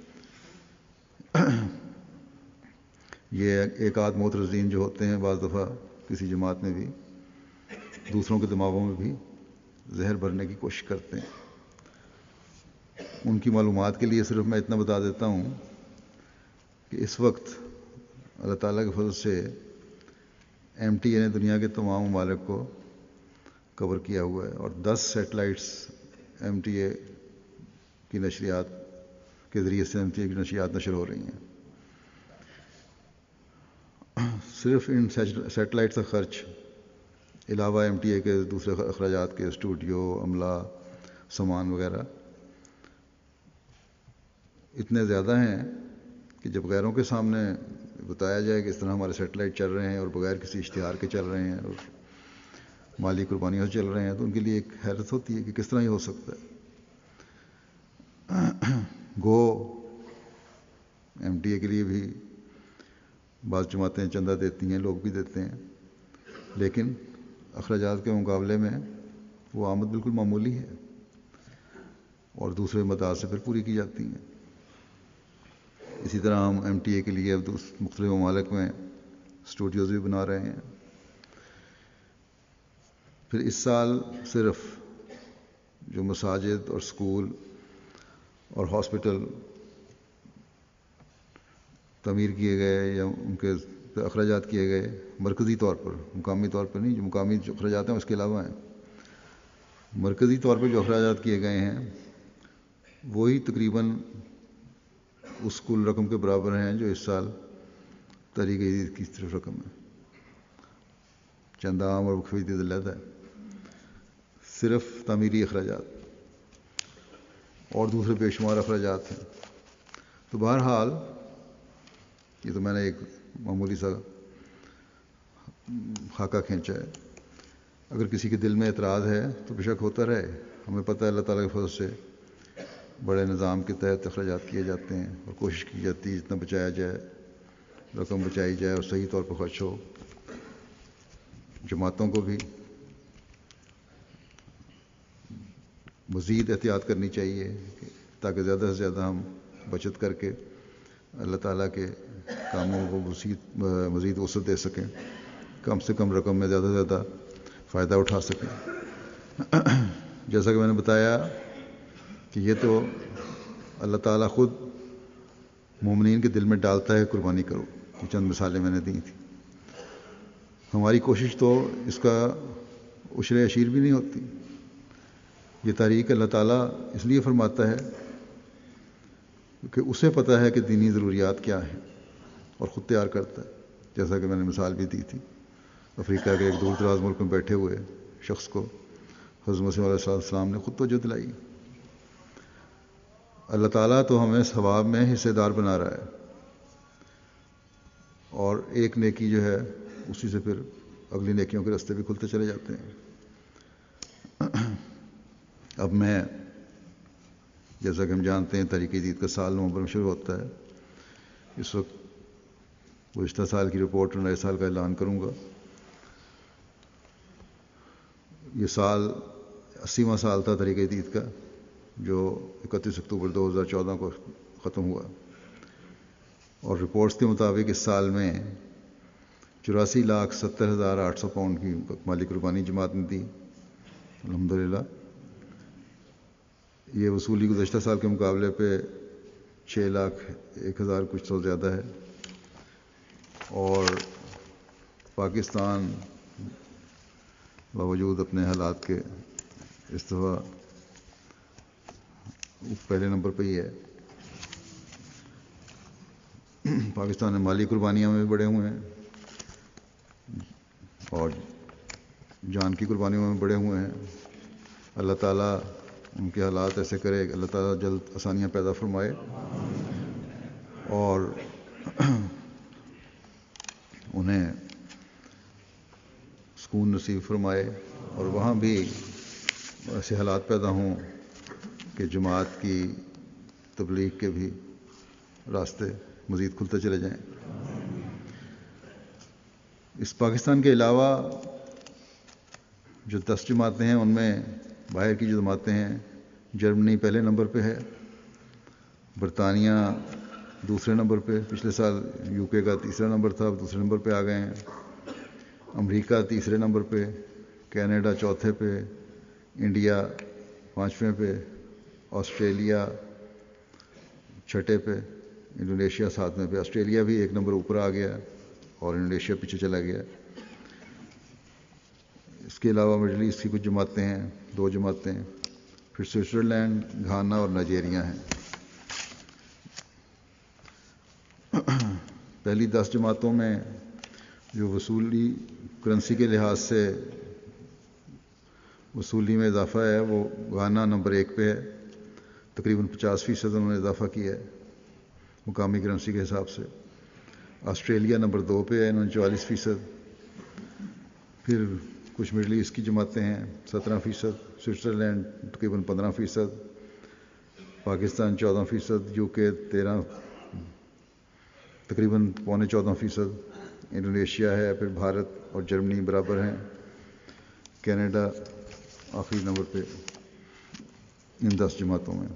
یہ ایک آدھ معترضین جو ہوتے ہیں بعض دفعہ کسی جماعت میں بھی دوسروں کے دماغوں میں بھی زہر بھرنے کی کوشش کرتے ہیں. ان کی معلومات کے لیے صرف میں اتنا بتا دیتا ہوں کہ اس وقت اللہ تعالیٰ کے فضل سے ایم ٹی اے نے دنیا کے تمام ممالک کو کور کیا ہوا ہے اور دس سیٹلائٹس ایم ٹی اے کی نشریات کے ذریعے سے ایم ٹی اے کی نشریات نشر ہو رہی ہیں. صرف ان سیٹلائٹس کا خرچ علاوہ ایم ٹی اے کے دوسرے اخراجات کے اسٹوڈیو، عملہ، سامان وغیرہ اتنے زیادہ ہیں کہ جب غیروں کے سامنے بتایا جائے کہ اس طرح ہمارے سیٹلائٹ چل رہے ہیں اور بغیر کسی اشتہار کے چل رہے ہیں اور مالی قربانیوں سے چل رہے ہیں، تو ان کے لیے ایک حیرت ہوتی ہے کہ کس طرح یہ ہو سکتا ہے. گو ایم ٹی اے کے لیے بھی بعض جماعتیں چندہ دیتی ہیں، لوگ بھی دیتے ہیں، لیکن اخراجات کے مقابلے میں وہ آمد بالکل معمولی ہے اور دوسرے مداد سے پھر پوری کی جاتی ہیں. اسی طرح ہم ایم ٹی اے کے لیے اب مختلف ممالک میں اسٹوڈیوز بھی بنا رہے ہیں. پھر اس سال صرف جو مساجد اور اسکول اور ہاسپٹل تعمیر کیے گئے یا ان کے اخراجات کیے گئے مرکزی طور پر، مقامی طور پر نہیں، جو مقامی جو اخراجات ہیں اس کے علاوہ ہیں، مرکزی طور پر جو اخراجات کیے گئے ہیں وہی تقریباً اس کل رقم کے برابر ہیں جو اس سال تحریک جدید کی صرف رقم ہے. چندہ عام اور وقف جدید علیحدہ ہے، صرف تعمیری اخراجات اور دوسرے بے شمار اخراجات ہیں. تو بہرحال یہ تو میں نے ایک معمولی سا خاکہ کھینچا ہے. اگر کسی کے دل میں اعتراض ہے تو بے شک ہوتا رہے. ہمیں پتہ ہے اللہ تعالیٰ کے فضل سے بڑے نظام کے تحت اخراجات کیے جاتے ہیں اور کوشش کی جاتی ہے جتنا بچایا جائے، رقم بچائی جائے اور صحیح طور پر خرچ ہو. جماعتوں کو بھی مزید احتیاط کرنی چاہیے تاکہ زیادہ سے زیادہ ہم بچت کر کے اللہ تعالیٰ کے کاموں کو مزید مزید وسعت دے سکیں، کم سے کم رقم میں زیادہ سے زیادہ فائدہ اٹھا سکیں. جیسا کہ میں نے بتایا کہ یہ تو اللہ تعالیٰ خود مومنین کے دل میں ڈالتا ہے قربانی کرو. یہ چند مثالیں میں نے دی تھیں. ہماری کوشش تو اس کا عشر عشیر بھی نہیں ہوتی. یہ تحریک اللہ تعالیٰ اس لیے فرماتا ہے کہ اسے پتہ ہے کہ دینی ضروریات کیا ہیں اور خود تیار کرتا ہے. جیسا کہ میں نے مثال بھی دی تھی، افریقہ کے ایک دور دراز ملک میں بیٹھے ہوئے شخص کو حضرت مسیح علیہ السلام نے خود توجہ دلائی. اللہ تعالیٰ تو ہمیں ثواب میں حصہ دار بنا رہا ہے اور ایک نیکی جو ہے اسی سے پھر اگلی نیکیوں کے راستے بھی کھلتے چلے جاتے ہیں. اب میں جیسا کہ ہم جانتے ہیں تحریک جدید کا سال نومبر میں شروع ہوتا ہے. اس وقت گزشتہ سال کی رپورٹ اور نئے سال کا اعلان کروں گا. یہ سال اسیواں سال تھا تحریک جدید کا، جو اکتیس اکتوبر دو ہزار چودہ کو ختم ہوا، اور رپورٹس کے مطابق اس سال میں چوراسی لاکھ ستر ہزار آٹھ سو پاؤنڈ کی مالی قربانی جماعت نے دی الحمدللہ. یہ وصولی گزشتہ سال کے مقابلے پہ چھ لاکھ ایک ہزار کچھ تو زیادہ ہے. اور پاکستان باوجود اپنے حالات کے اس دفعہ پہلے نمبر پہ ہی ہے. پاکستان میں مالی قربانیاں میں بڑے ہوئے ہیں اور جان کی قربانیوں میں بڑے ہوئے ہیں. اللہ تعالیٰ ان کے حالات ایسے کرے کہ اللہ تعالیٰ جلد آسانیاں پیدا فرمائے اور انہیں سکون نصیب فرمائے، اور وہاں بھی ایسے حالات پیدا ہوں کہ جماعت کی تبلیغ کے بھی راستے مزید کھلتے چلے جائیں. اس پاکستان کے علاوہ جو دس جماعتیں ہیں ان میں باہر کی جو جماعتیں ہیں، جرمنی پہلے نمبر پہ ہے، برطانیہ دوسرے نمبر پہ، پچھلے سال یو کے کا تیسرا نمبر تھا، اب دوسرے نمبر پہ آ گئے ہیں. امریکہ تیسرے نمبر پہ، کینیڈا چوتھے پہ، انڈیا پانچویں پہ، آسٹریلیا چھٹے پہ، انڈونیشیا ساتویں پہ. آسٹریلیا بھی ایک نمبر اوپر آ گیا اور انڈونیشیا پیچھے چلا گیا. اس کے علاوہ مڈل ایسٹ کی کچھ جماعتیں ہیں، دو جماعتیں، پھر سوئٹزرلینڈ، گھانا اور نائجیریا ہیں. پہلی دس جماعتوں میں جو وصولی کرنسی کے لحاظ سے وصولی میں اضافہ ہے وہ گھانا نمبر ایک پہ ہے، تقریباً پچاس فیصد انہوں نے اضافہ کیا ہے مقامی کرنسی کے حساب سے. آسٹریلیا نمبر دو پہ ہے، انہوں نے چوالیس فیصد. پھر کچھ مڈل ایسٹ کی جماعتیں ہیں سترہ فیصد، سوئٹزرلینڈ تقریباً پندرہ فیصد، پاکستان چودہ فیصد، یو کے تیرہ تقریباً پونے چودہ فیصد، انڈونیشیا ہے، پھر بھارت اور جرمنی برابر ہیں، کینیڈا آخری نمبر پہ ان دس جماعتوں میں.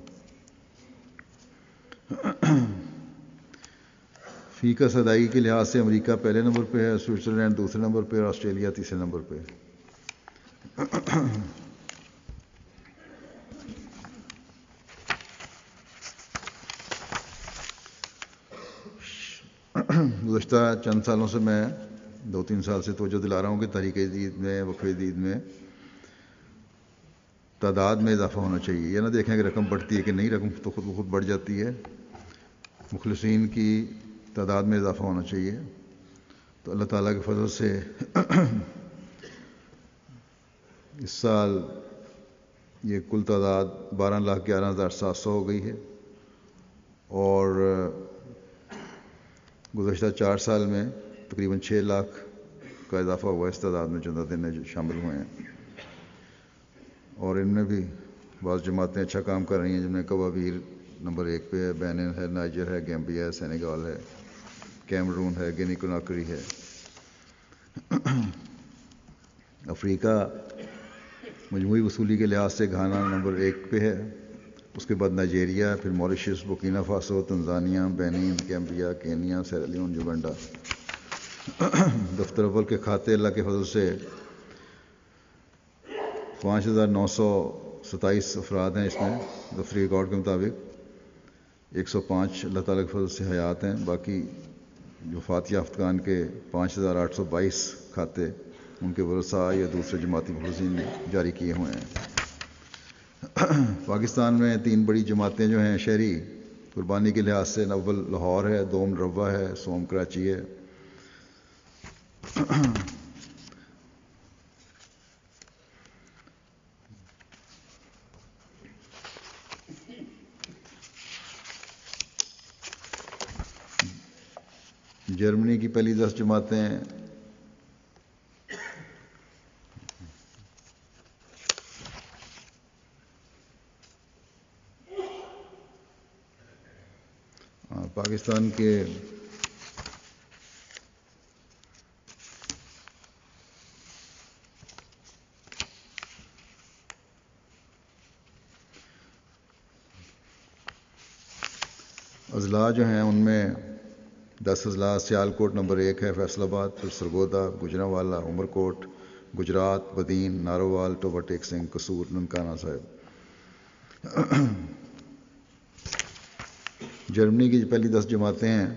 فی کا ادائیگی کے لحاظ سے امریکہ پہلے نمبر پہ ہے، سوئٹزرلینڈ دوسرے نمبر پہ اور آسٹریلیا تیسرے نمبر پہ. گزشتہ چند سالوں سے میں دو تین سال سے توجہ دلا رہا ہوں کہ تحریک جدید میں، وقف جدید میں تعداد میں اضافہ ہونا چاہیے. یہ نہ دیکھیں کہ رقم بڑھتی ہے کہ نہیں، رقم تو خود بخود بڑھ جاتی ہے. مخلصین کی تعداد میں اضافہ ہونا چاہیے. تو اللہ تعالیٰ کے فضل سے اس سال یہ کل تعداد بارہ لاکھ گیارہ ہزار سات سو ہو گئی ہے، اور گزشتہ چار سال میں تقریباً چھ لاکھ کا اضافہ ہوا اس تعداد میں چندہ دن جو شامل ہوئے ہیں. اور ان میں بھی بعض جماعتیں اچھا کام کر رہی ہیں، جن میں کبابیر نمبر ایک پہ ہے، بینن ہے، نائجر ہے، گیمبیا ہے، سینیگال ہے، کیمرون ہے، گینی کناکری ہے. افریقہ مجموعی وصولی کے لحاظ سے گھانا نمبر ایک پہ ہے، اس کے بعد نائجیریا، پھر Mauritius, Burkina Faso, Tanzania, Benin, Gambia, Kenya, Sierra Leone, Uganda. دفتر اول کے کھاتے اللہ کے فضل سے پانچ ہزار نو سو ستائیس افراد ہیں اس میں، دفتری ریکارڈ کے مطابق ایک سو پانچ اللہ تعالیٰ کے فضل سے حیات ہیں. باقی جو وفات یافتگان کے پانچ ہزار آٹھ سو بائیس کھاتے ان کے ورثاء یا دوسرے جماعتی مخلصین نے جاری کیے ہوئے ہیں. پاکستان میں تین بڑی جماعتیں جو ہیں شہری قربانی کے لحاظ سے، اول لاہور ہے، دوم روا ہے، سوم کراچی ہے. جرمنی کی پہلی دس جماعتیں پاکستان کے اضلاع جو ہیں ان میں دس اضلاع سیال کوٹ نمبر ایک ہے، فیصل آباد، پھر سرگودا، گجرانوالہ، عمر کوٹ، گجرات، بدین، نارووال، ٹوبہ ٹیک سنگھ، قصور، ننکانہ صاحب. جرمنی کی جو پہلی دس جماعتیں ہیں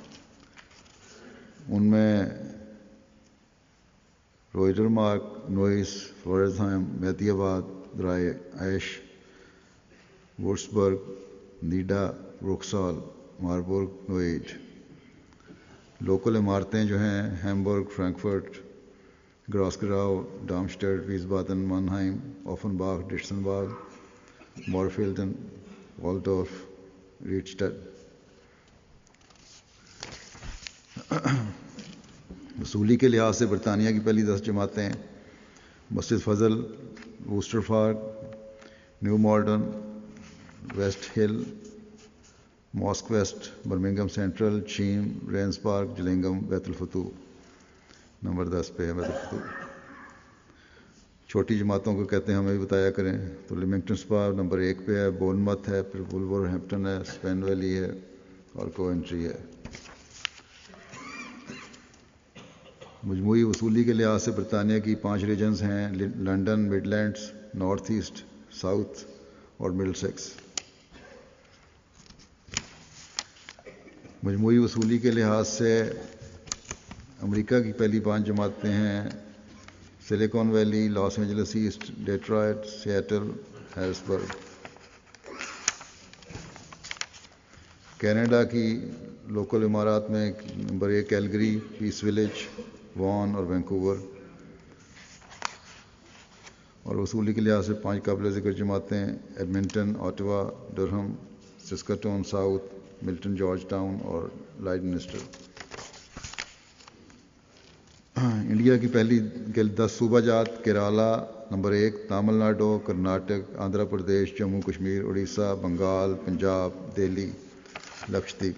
ان میں روئڈر مارک، نوئس، فلورزہائم، مہدی آباد، درائے ایش، وورسبرگ، نیڈا، بروکسال، ماربورگ، نوئیج۔ لوکل عمارتیں جو ہیں ہیمبرگ، فرینکفرٹ، گراسگراؤ، ڈارمسٹیڈ، ویسبادن، مانہائم، اوفنباخ، ڈیٹسنباگ، مورفیلڈن، والڈورف، ریڈسٹڈ۔ وصولی کے لحاظ سے برطانیہ کی پہلی دس جماعتیں مسجد فضل، ووسٹر فارگ، New Malden, West Hill, mosque west, Birmingham Central, Cheam, Raynes Park, Gillingham, Bait ul-Futuh number دس پہ ہے بیت الفتوح۔ چھوٹی جماعتوں کو کہتے ہیں ہمیں بھی بتایا کریں تو لیمنگٹن سپا نمبر ایک پہ ہے، بورنمت ہے، پھر وولور ہیمپٹن ہے، اسپین ویلی ہے اور کوئنٹری ہے۔ مجموعی وصولی کے لحاظ سے برطانیہ کی پانچ ریجنز ہیں، London, Midlands, North East, South اور مڈل سیکس۔ مجموعی وصولی کے لحاظ سے امریکہ کی پہلی پانچ جماعتیں ہیں Silicon Valley, Los Angeles East, Detroit, Seattle, Harrisburg. Canada کی لوکل امارات میں نمبر ایک کیلگری، پیس ولیج، وان اور وینکوور۔ اور وصولی کے لحاظ سے پانچ قابل ذکر جماعتیں Edmonton, Ottawa, Durham, Saskatoon South, Milton Georgetown اور لائڈمنسٹر۔ انڈیا کی پہلی دس صوبہ جات کیرالا نمبر ایک، تامل ناڈو، کرناٹک، آندھرا پردیش، جموں کشمیر، اڑیسہ، بنگال، پنجاب، دہلی، لکشدیپ۔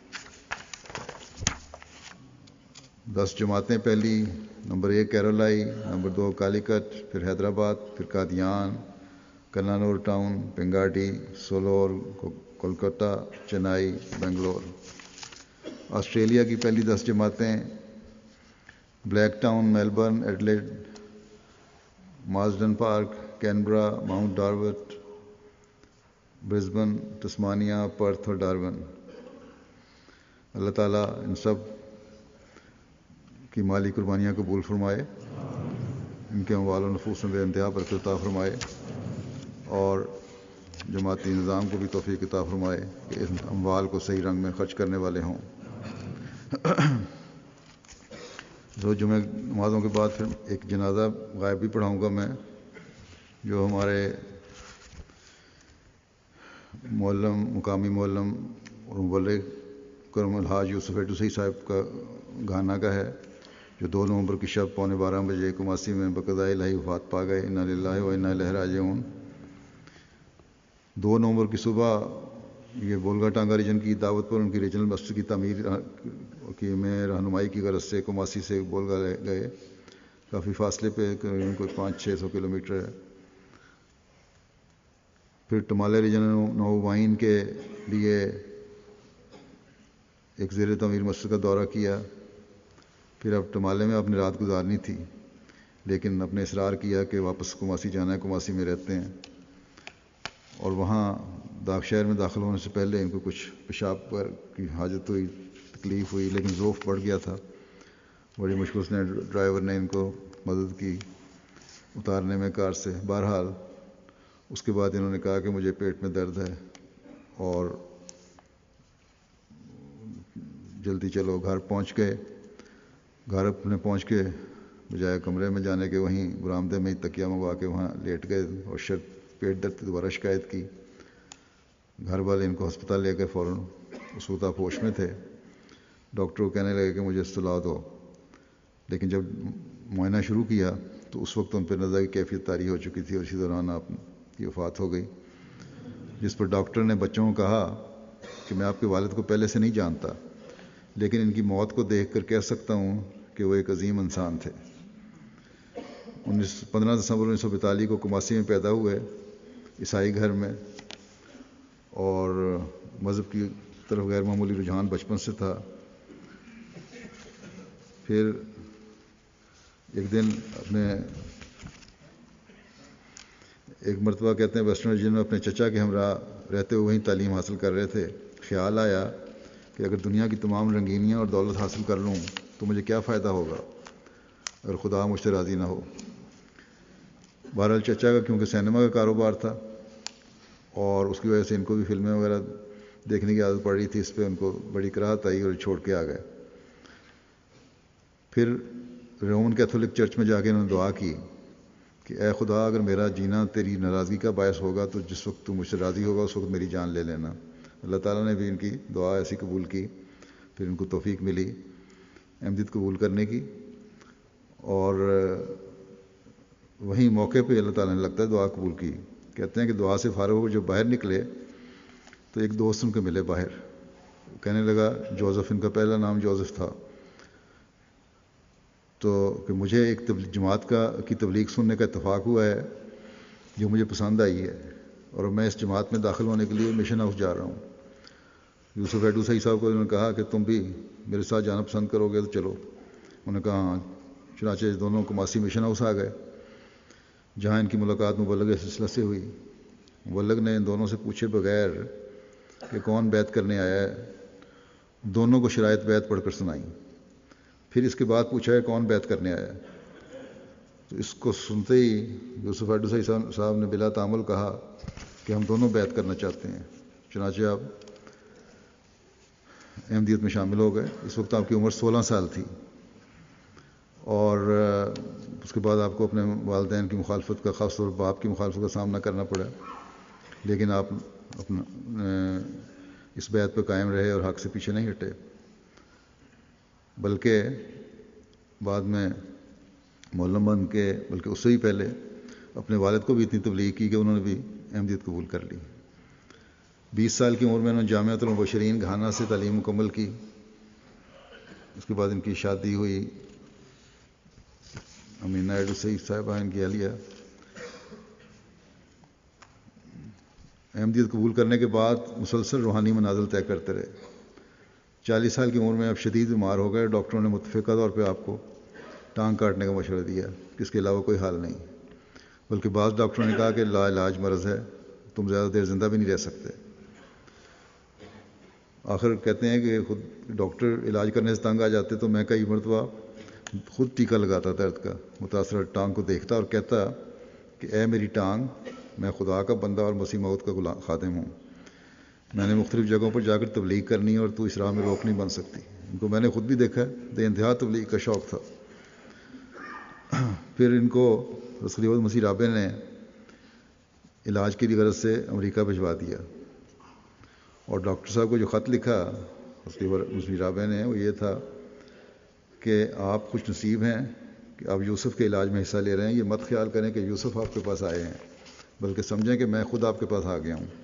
دس جماعتیں پہلی نمبر ایک کیرالائی، نمبر دو کالیکٹ، پھر حیدرآباد، پھر قادیان، کنانور ٹاؤن، پنگاڈی، سولور، کولکتہ، چنائی، بنگلور۔ آسٹریلیا کی پہلی دس جماعتیں Blacktown, Melbourne, Adelaide, Marsden Park, Canberra, Mount Druitt, Brisbane, Tasmania, Perth اور ڈارون۔ اللہ تعالیٰ ان سب کی مالی قربانیاں قبول فرمائے، ان کے اموال و نفوس میں بے انتہا برکت عطا فرمائے اور جماعتی نظام کو بھی توفیق عطا فرمائے کہ ان اموال کو صحیح رنگ میں خرچ کرنے والے ہوں۔ دو جمعہ نمازوں کے بعد پھر ایک جنازہ غائب بھی پڑھاؤں گا میں، جو ہمارے معلم، مقامی معلم اور مبلغ کرم الحاج یوسف ایڈوسی صاحب کا گھانا کا ہے، جو دو نومبر کی شب پونے بارہ بجے کماسی میں بقضائے الہی وفات پا گئے۔ انا للہ و انا الیہ راجعون۔ دو نومبر کی صبح یہ بولگا ٹانگا ریجن کی دعوت پر ان کی ریجنل مسجد کی تعمیر کی میں رہنمائی کی غرض سے کماسی سے بولگا گئے، کافی فاصلے پہ، کوئی پانچ چھ سو کلو میٹر ہے۔ پھر ٹمالے ریجن نووائن کے لیے ایک زیر تعمیر مسجد کا دورہ کیا۔ پھر اب ٹمالے میں اپنی رات گزارنی تھی، لیکن اپنے اصرار کیا کہ واپس کماسی جانا ہے، کماسی میں رہتے ہیں۔ اور وہاں داغ شہر میں داخل ہونے سے پہلے ان کو کچھ پیشاب پر کی حاجت ہوئی، تکلیف ہوئی، لیکن ذوف بڑھ گیا تھا۔ بڑی مشکل سے ڈرائیور نے ان کو مدد کی اتارنے میں کار سے۔ بہرحال اس کے بعد انہوں نے کہا کہ مجھے پیٹ میں درد ہے اور جلدی چلو۔ گھر پہنچ گئے۔ گھر اپنے پہنچ کے بجائے کمرے میں جانے کے وہیں برآمدے میں ہی تکیہ منگوا کے وہاں لیٹ گئے اور شرط پیٹ درد کی دوبارہ شکایت کی۔ گھر والے ان کو ہسپتال لے گئے، فوراً اس وقت آپ ہوش میں تھے۔ ڈاکٹر کو کہنے لگے کہ مجھے سلا دو، لیکن جب معائنہ شروع کیا تو اس وقت ان پہ نزلہ کی کیفیت طاری ہو چکی تھی اور اسی دوران آپ کی وفات ہو گئی، جس پر ڈاکٹر نے بچوں کو کہا کہ میں آپ کے والد کو پہلے سے نہیں جانتا، لیکن ان کی موت کو دیکھ کر کہہ سکتا ہوں کہ وہ ایک عظیم انسان تھے۔ انیس پندرہ دسمبر انیس سو بیتالیس کو کماسی میں پیدا ہوئے، عیسائی گھر میں، اور مذہب کی طرف غیر معمولی رجحان بچپن سے تھا۔ پھر ایک دن اپنے ایک مرتبہ کہتے ہیں ویسٹرن ریجن میں اپنے چچا کے ہمراہ رہتے ہوئے وہیں تعلیم حاصل کر رہے تھے، خیال آیا کہ اگر دنیا کی تمام رنگینیاں اور دولت حاصل کر لوں تو مجھے کیا فائدہ ہوگا اگر خدا مجھ سے راضی نہ ہو۔ بہرحال چچا کا کیونکہ سینما کا کاروبار تھا اور اس کی وجہ سے ان کو بھی فلمیں وغیرہ دیکھنے کی عادت پڑ رہی تھی، اس پہ ان کو بڑی کراہت آئی اور چھوڑ کے آ گئے۔ پھر رومن کیتھولک چرچ میں جا کے انہوں نے دعا کی کہ اے خدا، اگر میرا جینا تیری ناراضگی کا باعث ہوگا تو جس وقت تو مجھ سے راضی ہوگا اس وقت میری جان لے لینا۔ اللہ تعالیٰ نے بھی ان کی دعا ایسی قبول کی، پھر ان کو توفیق ملی احمدیت قبول کرنے کی، اور وہیں موقع پہ اللہ تعالیٰ نے لگتا ہے دعا قبول کی۔ کہتے ہیں کہ دعا سے فارغ ہو جب باہر نکلے تو ایک دوست ان کے ملے باہر، کہنے لگا، جوزف ان کا پہلا نام جوزف تھا، تو کہ مجھے ایک جماعت کا کی تبلیغ سننے کا اتفاق ہوا ہے جو مجھے پسند آئی ہے، اور میں اس جماعت میں داخل ہونے کے لیے مشن ہاؤس جا رہا ہوں۔ یوسف ایڈو صاحب صاحب کو انہوں نے کہا کہ تم بھی میرے ساتھ جانا پسند کرو گے تو چلو۔ انہوں نے کہا ہاں۔ چنانچہ دونوں کماسی مشن ہاؤس آ گئے جہاں ان کی ملاقات مبلغ سلسلہ سے ہوئی۔ مبلغ نے ان دونوں سے پوچھے بغیر کہ کون بیعت کرنے آیا ہے، دونوں کو شرائط بیعت پڑھ کر سنائی۔ پھر اس کے بعد پوچھا ہے کون بیعت کرنے آیا ہے، تو اس کو سنتے ہی یوسف ایڈو صاحب صاحب نے بلا تعامل کہا کہ ہم دونوں بیعت کرنا چاہتے ہیں۔ چنانچہ آپ احمدیت میں شامل ہو گئے۔ اس وقت آپ کی عمر سولہ سال تھی، اور اس کے بعد آپ کو اپنے والدین کی مخالفت کا، خاص طور پر باپ کی مخالفت کا سامنا کرنا پڑا، لیکن آپ اپنا اس بیعت پہ قائم رہے اور حق سے پیچھے نہیں ہٹے، بلکہ بعد میں مولم بن کے، بلکہ اس سے ہی پہلے اپنے والد کو بھی اتنی تبلیغ کی کہ انہوں نے بھی احمدیت قبول کر لی۔ بیس سال کی عمر میں انہوں نے جامعۃ المبشرین گھانا سے تعلیم مکمل کی۔ اس کے بعد ان کی شادی ہوئی امینہ ایڈو سعید صاحبہ، ان کی اہلیہ۔ احمدیت قبول کرنے کے بعد مسلسل روحانی منازل طے کرتے رہے۔ چالیس سال کی عمر میں اب شدید بیمار ہو گئے۔ ڈاکٹروں نے متفقہ طور پہ آپ کو ٹانگ کاٹنے کا مشورہ دیا کہ اس کے علاوہ کوئی حال نہیں، بلکہ بعض ڈاکٹروں نے کہا کہ لا علاج مرض ہے، تم زیادہ دیر زندہ بھی نہیں رہ سکتے۔ آخر کہتے ہیں کہ خود ڈاکٹر علاج کرنے سے تنگ آ جاتے تو میں کئی مرتبہ خود ٹیکہ لگاتا درد کا، متاثرہ ٹانگ کو دیکھتا اور کہتا کہ اے میری ٹانگ، میں خدا کا بندہ اور مسیح موعود کا غلام خادم ہوں، میں نے مختلف جگہوں پر جا کر تبلیغ کرنی اور تو اس راہ میں روک نہیں بن سکتی۔ ان کو میں نے خود بھی دیکھا ہے، بے انتہا تبلیغ کا شوق تھا۔ پھر ان کو خلیفۃ مسیح رابع نے علاج کی غرض سے امریکہ بھجوا دیا، اور ڈاکٹر صاحب کو جو خط لکھا خلیفۃ مسیح رابع نے وہ یہ تھا کہ آپ خوش نصیب ہیں کہ آپ یوسف کے علاج میں حصہ لے رہے ہیں، یہ مت خیال کریں کہ یوسف آپ کے پاس آئے ہیں، بلکہ سمجھیں کہ میں خود آپ کے پاس آ گیا ہوں،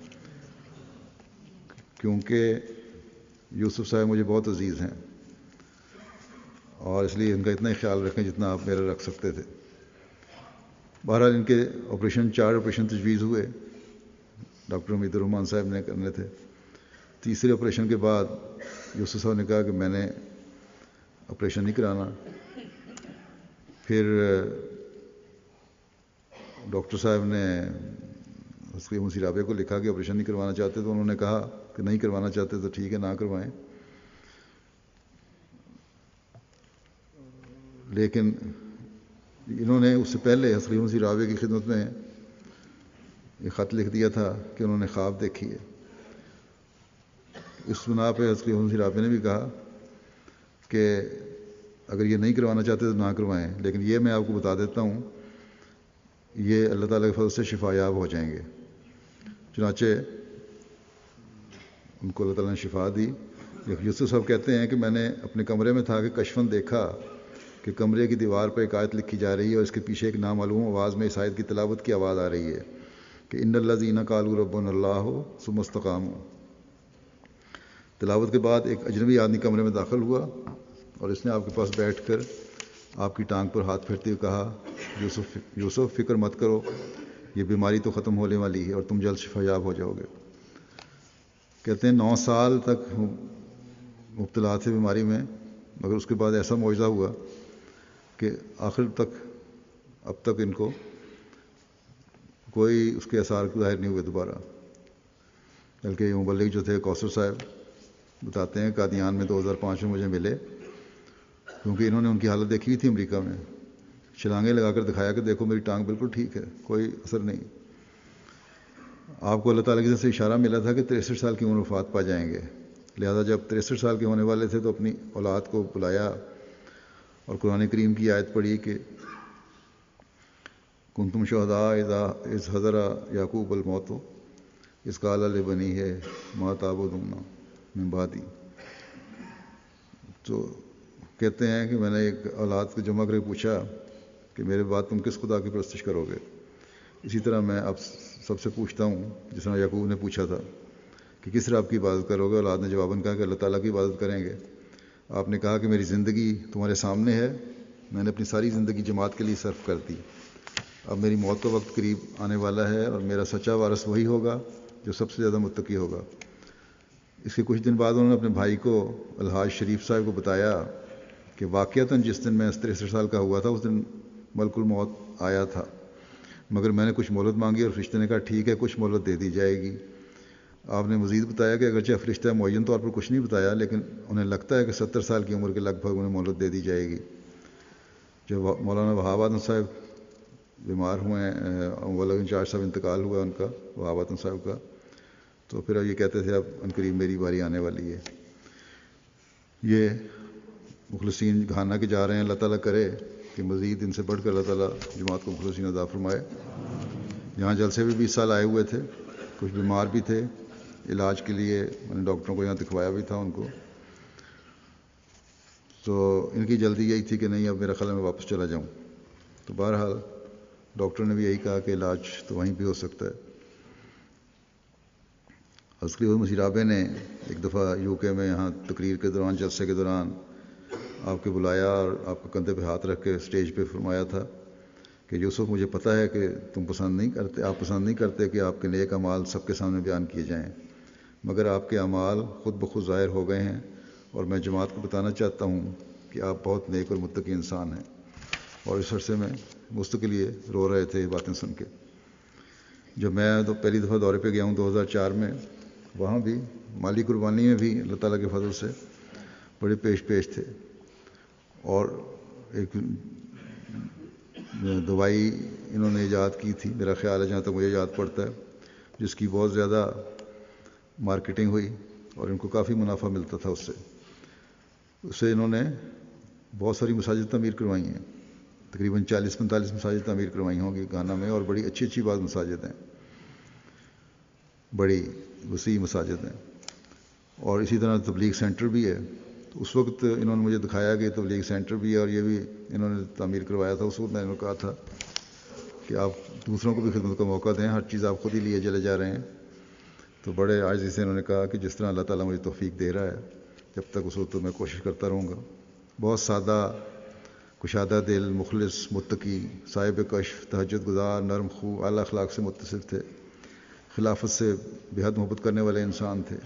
کیونکہ یوسف صاحب مجھے بہت عزیز ہیں، اور اس لیے ان کا اتنا ہی خیال رکھیں جتنا آپ میرا رکھ سکتے تھے۔ بہرحال ان کے آپریشن چار آپریشن تجویز ہوئے، ڈاکٹر امید الرحمان صاحب نے کرنے تھے۔ تیسرے آپریشن کے بعد یوسف صاحب نے کہا کہ میں نے آپریشن نہیں کرانا۔ پھر ڈاکٹر صاحب نے خلیفۃ مسیح رابع کو لکھا کہ آپریشن نہیں کروانا چاہتے، تو انہوں نے کہا کہ نہیں کروانا چاہتے تو ٹھیک ہے، نہ کروائیں۔ لیکن انہوں نے اس سے پہلے خلیفۃ مسیح رابع کی خدمت میں یہ خط لکھ دیا تھا کہ انہوں نے خواب دیکھی ہے۔ اس بنا پہ خلیفۃ مسیح رابع نے بھی کہا کہ اگر یہ نہیں کروانا چاہتے تو نہ کروائیں، لیکن یہ میں آپ کو بتا دیتا ہوں یہ اللہ تعالیٰ کے فضل سے شفا یاب ہو جائیں گے۔ چنانچہ ان کو اللہ تعالیٰ نے شفا دی۔ یوسف صاحب کہتے ہیں کہ میں نے اپنے کمرے میں تھا کہ کشفاً دیکھا کہ کمرے کی دیوار پر ایک آیت لکھی جا رہی ہے اور اس کے پیچھے ایک نامعلوم آواز میں اس آیت کی تلاوت کی آواز آ رہی ہے کہ ان الذین قالوا ربنا اللہ ثم استقاموا۔ تلاوت کے بعد ایک اجنبی آدمی کمرے میں داخل ہوا اور اس نے آپ کے پاس بیٹھ کر آپ کی ٹانگ پر ہاتھ پھیرتے ہوئے کہا، یوسف یوسف فکر مت کرو، یہ بیماری تو ختم ہونے والی ہے اور تم جلد شفا یاب ہو جاؤ گے۔ کہتے ہیں نو سال تک مبتلا تھے بیماری میں، مگر اس کے بعد ایسا معجزہ ہوا کہ آخر تک اب تک ان کو کوئی اس کے اثار ظاہر نہیں ہوئے دوبارہ۔ بلکہ یہ مبلغ جو تھے کوثر صاحب بتاتے ہیں قادیان میں دو ہزار پانچ میں مجھے ملے، کیونکہ انہوں نے ان کی حالت دیکھی ہوئی تھی امریکہ میں، چھلانگیں لگا کر دکھایا کہ دیکھو میری ٹانگ بالکل ٹھیک ہے، کوئی اثر نہیں۔ آپ کو اللہ تعالیٰ کی طرف سے اشارہ ملا تھا کہ تریسٹھ سال کی عمر وفات پا جائیں گے، لہذا جب تریسٹھ سال کے ہونے والے تھے تو اپنی اولاد کو بلایا اور قرآن کریم کی آیت پڑھی کہ کنتم شہداء اذا اذ حضر یعقوب الموت اذ قال لبنیہ ما تعبدون من بعدی۔ تو کہتے ہیں کہ میں نے ایک اولاد کو جمع کر کے پوچھا کہ میرے بعد تم کس خدا کی پرستش کرو گے؟ اسی طرح میں اب سب سے پوچھتا ہوں، جس طرح یعقوب نے پوچھا تھا کہ کس رب کی عبادت کرو گے؟ اولاد نے جواباً کہا کہ اللہ تعالیٰ کی عبادت کریں گے۔ آپ نے کہا کہ میری زندگی تمہارے سامنے ہے، میں نے اپنی ساری زندگی جماعت کے لیے صرف کر دی، اب میری موت کا وقت قریب آنے والا ہے اور میرا سچا وارث وہی ہوگا جو سب سے زیادہ متقی ہوگا۔ اس کے کچھ دن بعد انہوں نے اپنے بھائی کو الحاج شریف صاحب کو بتایا کہ واقعتاً جس دن میں تریسٹھ سال کا ہوا تھا اس دن ملک الموت آیا تھا، مگر میں نے کچھ مہلت مانگی اور فرشتے نے کہا ٹھیک ہے، کچھ مہلت دے دی جائے گی۔ آپ نے مزید بتایا کہ اگرچہ فرشتہ معین طور پر کچھ نہیں بتایا، لیکن انہیں لگتا ہے کہ ستر سال کی عمر کے لگ بھگ انہیں مہلت دے دی جائے گی۔ جب مولانا وہاب آدم صاحب بیمار ہوئے ہیں، مولانا انچارج صاحب انتقال ہوا ان کا، وہاب آدم صاحب کا، تو پھر یہ کہتے تھے اب عنقریب میری باری آنے والی ہے۔ یہ مخلصین گھانا کے جا رہے ہیں، اللہ تعالیٰ کرے کہ مزید ان سے بڑھ کر اللہ تعالیٰ جماعت کو مخلصین عطا فرمائے۔ یہاں جلسے بھی بیس سال آئے ہوئے تھے، کچھ بیمار بھی تھے، علاج کے لیے میں نے ڈاکٹروں کو یہاں دکھوایا بھی تھا ان کو، تو ان کی جلدی یہی تھی کہ نہیں اب میرا خیال ہے میں واپس چلا جاؤں۔ تو بہرحال ڈاکٹر نے بھی یہی کہا کہ علاج تو وہیں بھی ہو سکتا ہے۔ حضرت مسیح رابع نے ایک دفعہ یو کے میں یہاں تقریر کے دوران، جلسے کے دوران آپ کے بلایا اور آپ کے کندھے پہ ہاتھ رکھ کے اسٹیج پہ فرمایا تھا کہ یوسف مجھے پتہ ہے کہ تم پسند نہیں کرتے آپ پسند نہیں کرتے کہ آپ کے نیک اعمال سب کے سامنے بیان کیے جائیں، مگر آپ کے اعمال خود بخود ظاہر ہو گئے ہیں اور میں جماعت کو بتانا چاہتا ہوں کہ آپ بہت نیک اور متقی انسان ہیں۔ اور اس عرصے میں مستقل یہ رو رہے تھے یہ باتیں سن کے۔ جب میں تو پہلی دفعہ دورے پہ گیا ہوں دو ہزار چار میں، وہاں بھی مالی قربانی میں بھی اللہ تعالیٰ کے فضل سے بڑے پیش پیش تھے، اور ایک دوائی انہوں نے ایجاد کی تھی، میرا خیال ہے جہاں تک مجھے یاد پڑتا ہے، جس کی بہت زیادہ مارکیٹنگ ہوئی اور ان کو کافی منافع ملتا تھا اس سے اس سے انہوں نے بہت ساری مساجد تعمیر کروائی ہیں، تقریباً چالیس پینتالیس مساجد تعمیر کروائی ہوں گی گانا میں، اور بڑی اچھی اچھی بات مساجد ہیں، بڑی وسیع مساجد ہیں۔ اور اسی طرح تبلیغ سینٹر بھی ہے، تو اس وقت انہوں نے مجھے دکھایا کہ تبلیغ سینٹر بھی ہے اور یہ بھی انہوں نے تعمیر کروایا تھا۔ اس وقت میں نے کہا تھا کہ آپ دوسروں کو بھی خدمت کا موقع دیں، ہر چیز آپ خود ہی لیے چلے جا رہے ہیں۔ تو بڑے عاجزی سے انہوں نے کہا کہ جس طرح اللہ تعالیٰ مجھے توفیق دے رہا ہے جب تک اس وقت میں کوشش کرتا رہوں گا۔ بہت سادہ، کشادہ دل، مخلص، متقی، صاحب کشف، تہجد گزار، نرم خو، اعلیٰ اخلاق سے متصف تھے، خلافت سے بے حد محبت کرنے والے انسان تھے۔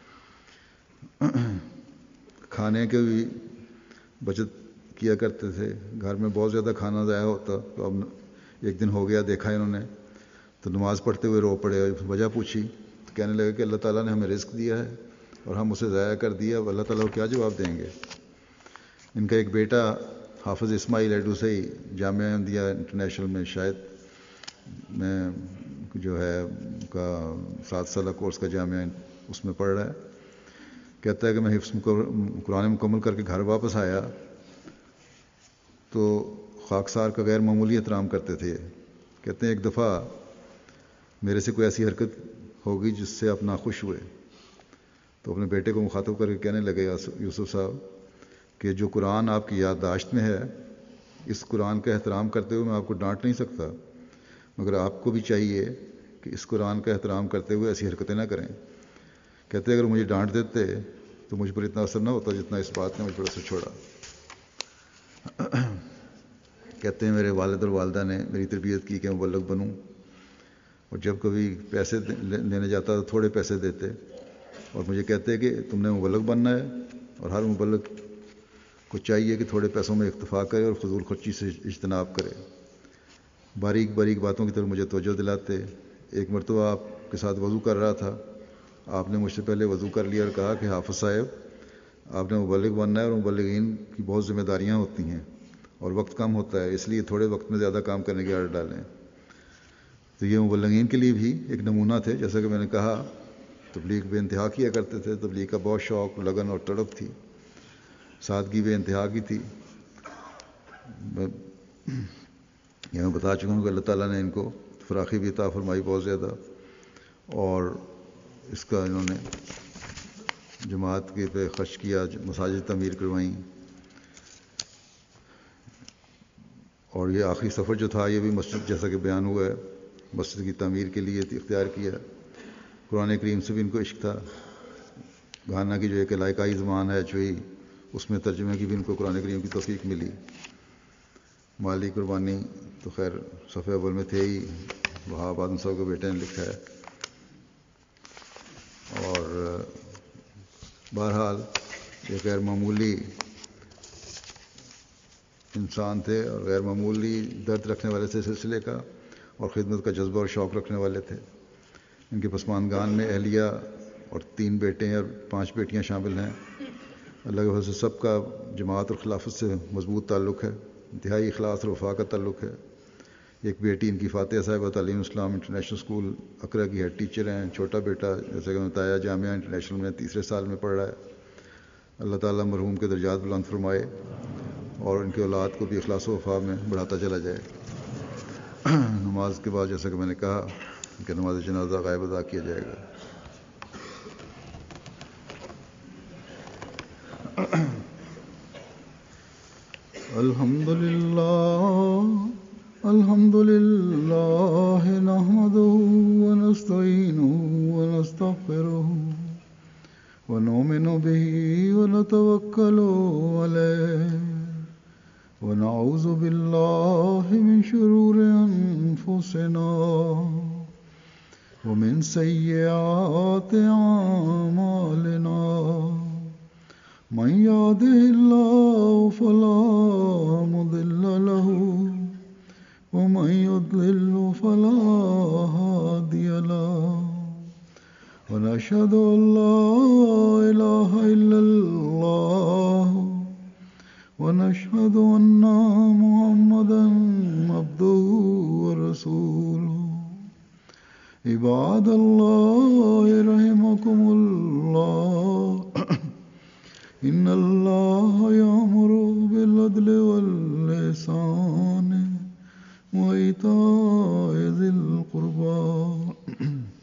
کھانے کے بھی بچت کیا کرتے تھے، گھر میں بہت زیادہ کھانا ضائع ہوتا، تو اب ایک دن ہو گیا دیکھا انہوں نے تو نماز پڑھتے ہوئے رو پڑے، وجہ پوچھی تو کہنے لگے کہ اللہ تعالیٰ نے ہمیں رزق دیا ہے اور ہم اسے ضائع کر دیا، اب اللہ تعالیٰ کو کیا جواب دیں گے۔ ان کا ایک بیٹا حافظ اسماعیل ایڈو سے ہی جامعہ احمدیہ انٹرنیشنل میں شاید میں جو ہے کا سات سالہ کورس کا جامعہ اس میں پڑھ رہا ہے، کہتا ہے کہ میں حفظ قرآن مکمل کر کے گھر واپس آیا تو خاکسار کا غیر معمولی احترام کرتے تھے۔ کہتے ہیں ایک دفعہ میرے سے کوئی ایسی حرکت ہوگی جس سے آپ ناخوش ہوئے، تو اپنے بیٹے کو مخاطب کر کے کہنے لگے یوسف صاحب کہ جو قرآن آپ کی یادداشت میں ہے، اس قرآن کا احترام کرتے ہوئے میں آپ کو ڈانٹ نہیں سکتا، مگر آپ کو بھی چاہیے کہ اس قرآن کا احترام کرتے ہوئے ایسی حرکتیں نہ کریں۔ کہتے اگر مجھے ڈانٹ دیتے تو مجھ پر اتنا اثر نہ ہوتا جتنا اس بات نے مجھ پر اثر چھوڑا۔ کہتے ہیں میرے والد اور والدہ نے میری تربیت کی کہ مبلغ بنوں، اور جب کبھی پیسے لینے جاتا تو تھوڑے پیسے دیتے اور مجھے کہتے کہ تم نے مبلغ بننا ہے، اور ہر مبلغ کو چاہیے کہ تھوڑے پیسوں میں اکتفا کرے اور فضول خرچی سے اجتناب کرے۔ باریک باریک باتوں کی طرف مجھے توجہ دلاتے۔ ایک مرتبہ آپ کے ساتھ وضو کر رہا تھا، آپ نے مجھ سے پہلے وضو کر لیا اور کہا کہ حافظ صاحب آپ نے مبلغ بننا ہے اور مبلغین کی بہت ذمہ داریاں ہوتی ہیں، اور وقت کم ہوتا ہے، اس لیے تھوڑے وقت میں زیادہ کام کرنے کی عادت ڈالیں. تو یہ مبلغین کے لیے بھی ایک نمونہ تھے. جیسا کہ میں نے کہا، تبلیغ بے انتہا کیا کرتے تھے، تبلیغ کا بہت شوق، لگن اور تڑپ تھی، سادگی بے انتہا کی تھی. یہ میں بتا چکا ہوں کہ اللہ تعالیٰ نے ان کو فراخی بھی عطا فرمائی بہت زیادہ، اور اس کا انہوں نے جماعت کے پہ خرچ کیا، مساجد تعمیر کروائیں. اور یہ آخری سفر جو تھا یہ بھی مسجد، جیسا کہ بیان ہوا ہے، مسجد کی تعمیر کے لیے اختیار کیا. قرآن کریم سے بھی ان کو عشق تھا. گھانا کی جو ایک علاقائی زبان ہے چوئی، اس میں ترجمے کی بھی ان کو قرآن کریم کی توفیق ملی. مالی قربانی تو خیر صفحہ اول میں تھے ہی، وہاب آدم صاحب کے بیٹے نے لکھا ہے. اور بہرحال یہ غیر معمولی انسان تھے اور غیر معمولی درد رکھنے والے تھے سلسلے کا، اور خدمت کا جذبہ اور شوق رکھنے والے تھے. ان کے پسماندگان میں اہلیہ اور تین بیٹے اور پانچ بیٹیاں شامل ہیں. اللہ کے فضل سے سب کا جماعت اور خلافت سے مضبوط تعلق ہے، انتہائی اخلاص اور وفا کا تعلق ہے. ایک بیٹی ان کی فاتحہ صاحبہ تعلیم اسلام انٹرنیشنل اسکول اقرا کی ہیڈ ٹیچر ہیں. چھوٹا بیٹا جیسے کہ میں بتایا جامعہ انٹرنیشنل میں تیسرے سال میں پڑھ رہا ہے. اللہ تعالیٰ مرحوم کے درجات بلند فرمائے اور ان کی اولاد کو بھی اخلاص و وفا میں بڑھاتا چلا جائے. نماز کے بعد جیسا کہ میں نے کہا کہ نماز جنازہ غائب ادا کیا جائے گا. الحمد للہ الحمد للہ نحمده ونستعینه ونستغفره ونؤمن به ونتوکل علیہ ونعوذ باللہ من شرور انفسنا ومن سیئات اعمالنا من يهده الله فلا مضل له ومن يضلل فلا هادي له ونشهد أن لا إله إلا الله ونشهد أن محمدا عبده ورسوله. عباد الله رحمكم الله، إن الله يأمر بالعدل والإحسان وإيتاء ذي القربى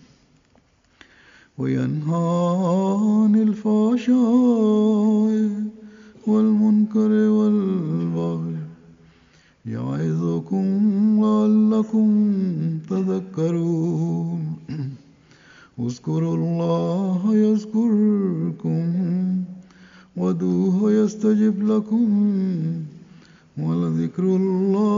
وينهى عن الفحشاء والمنكر والبغي يعظكم لعلكم تذكرون. اذكروا الله يذكركم وادعوه يستجب لكم ولذكر الله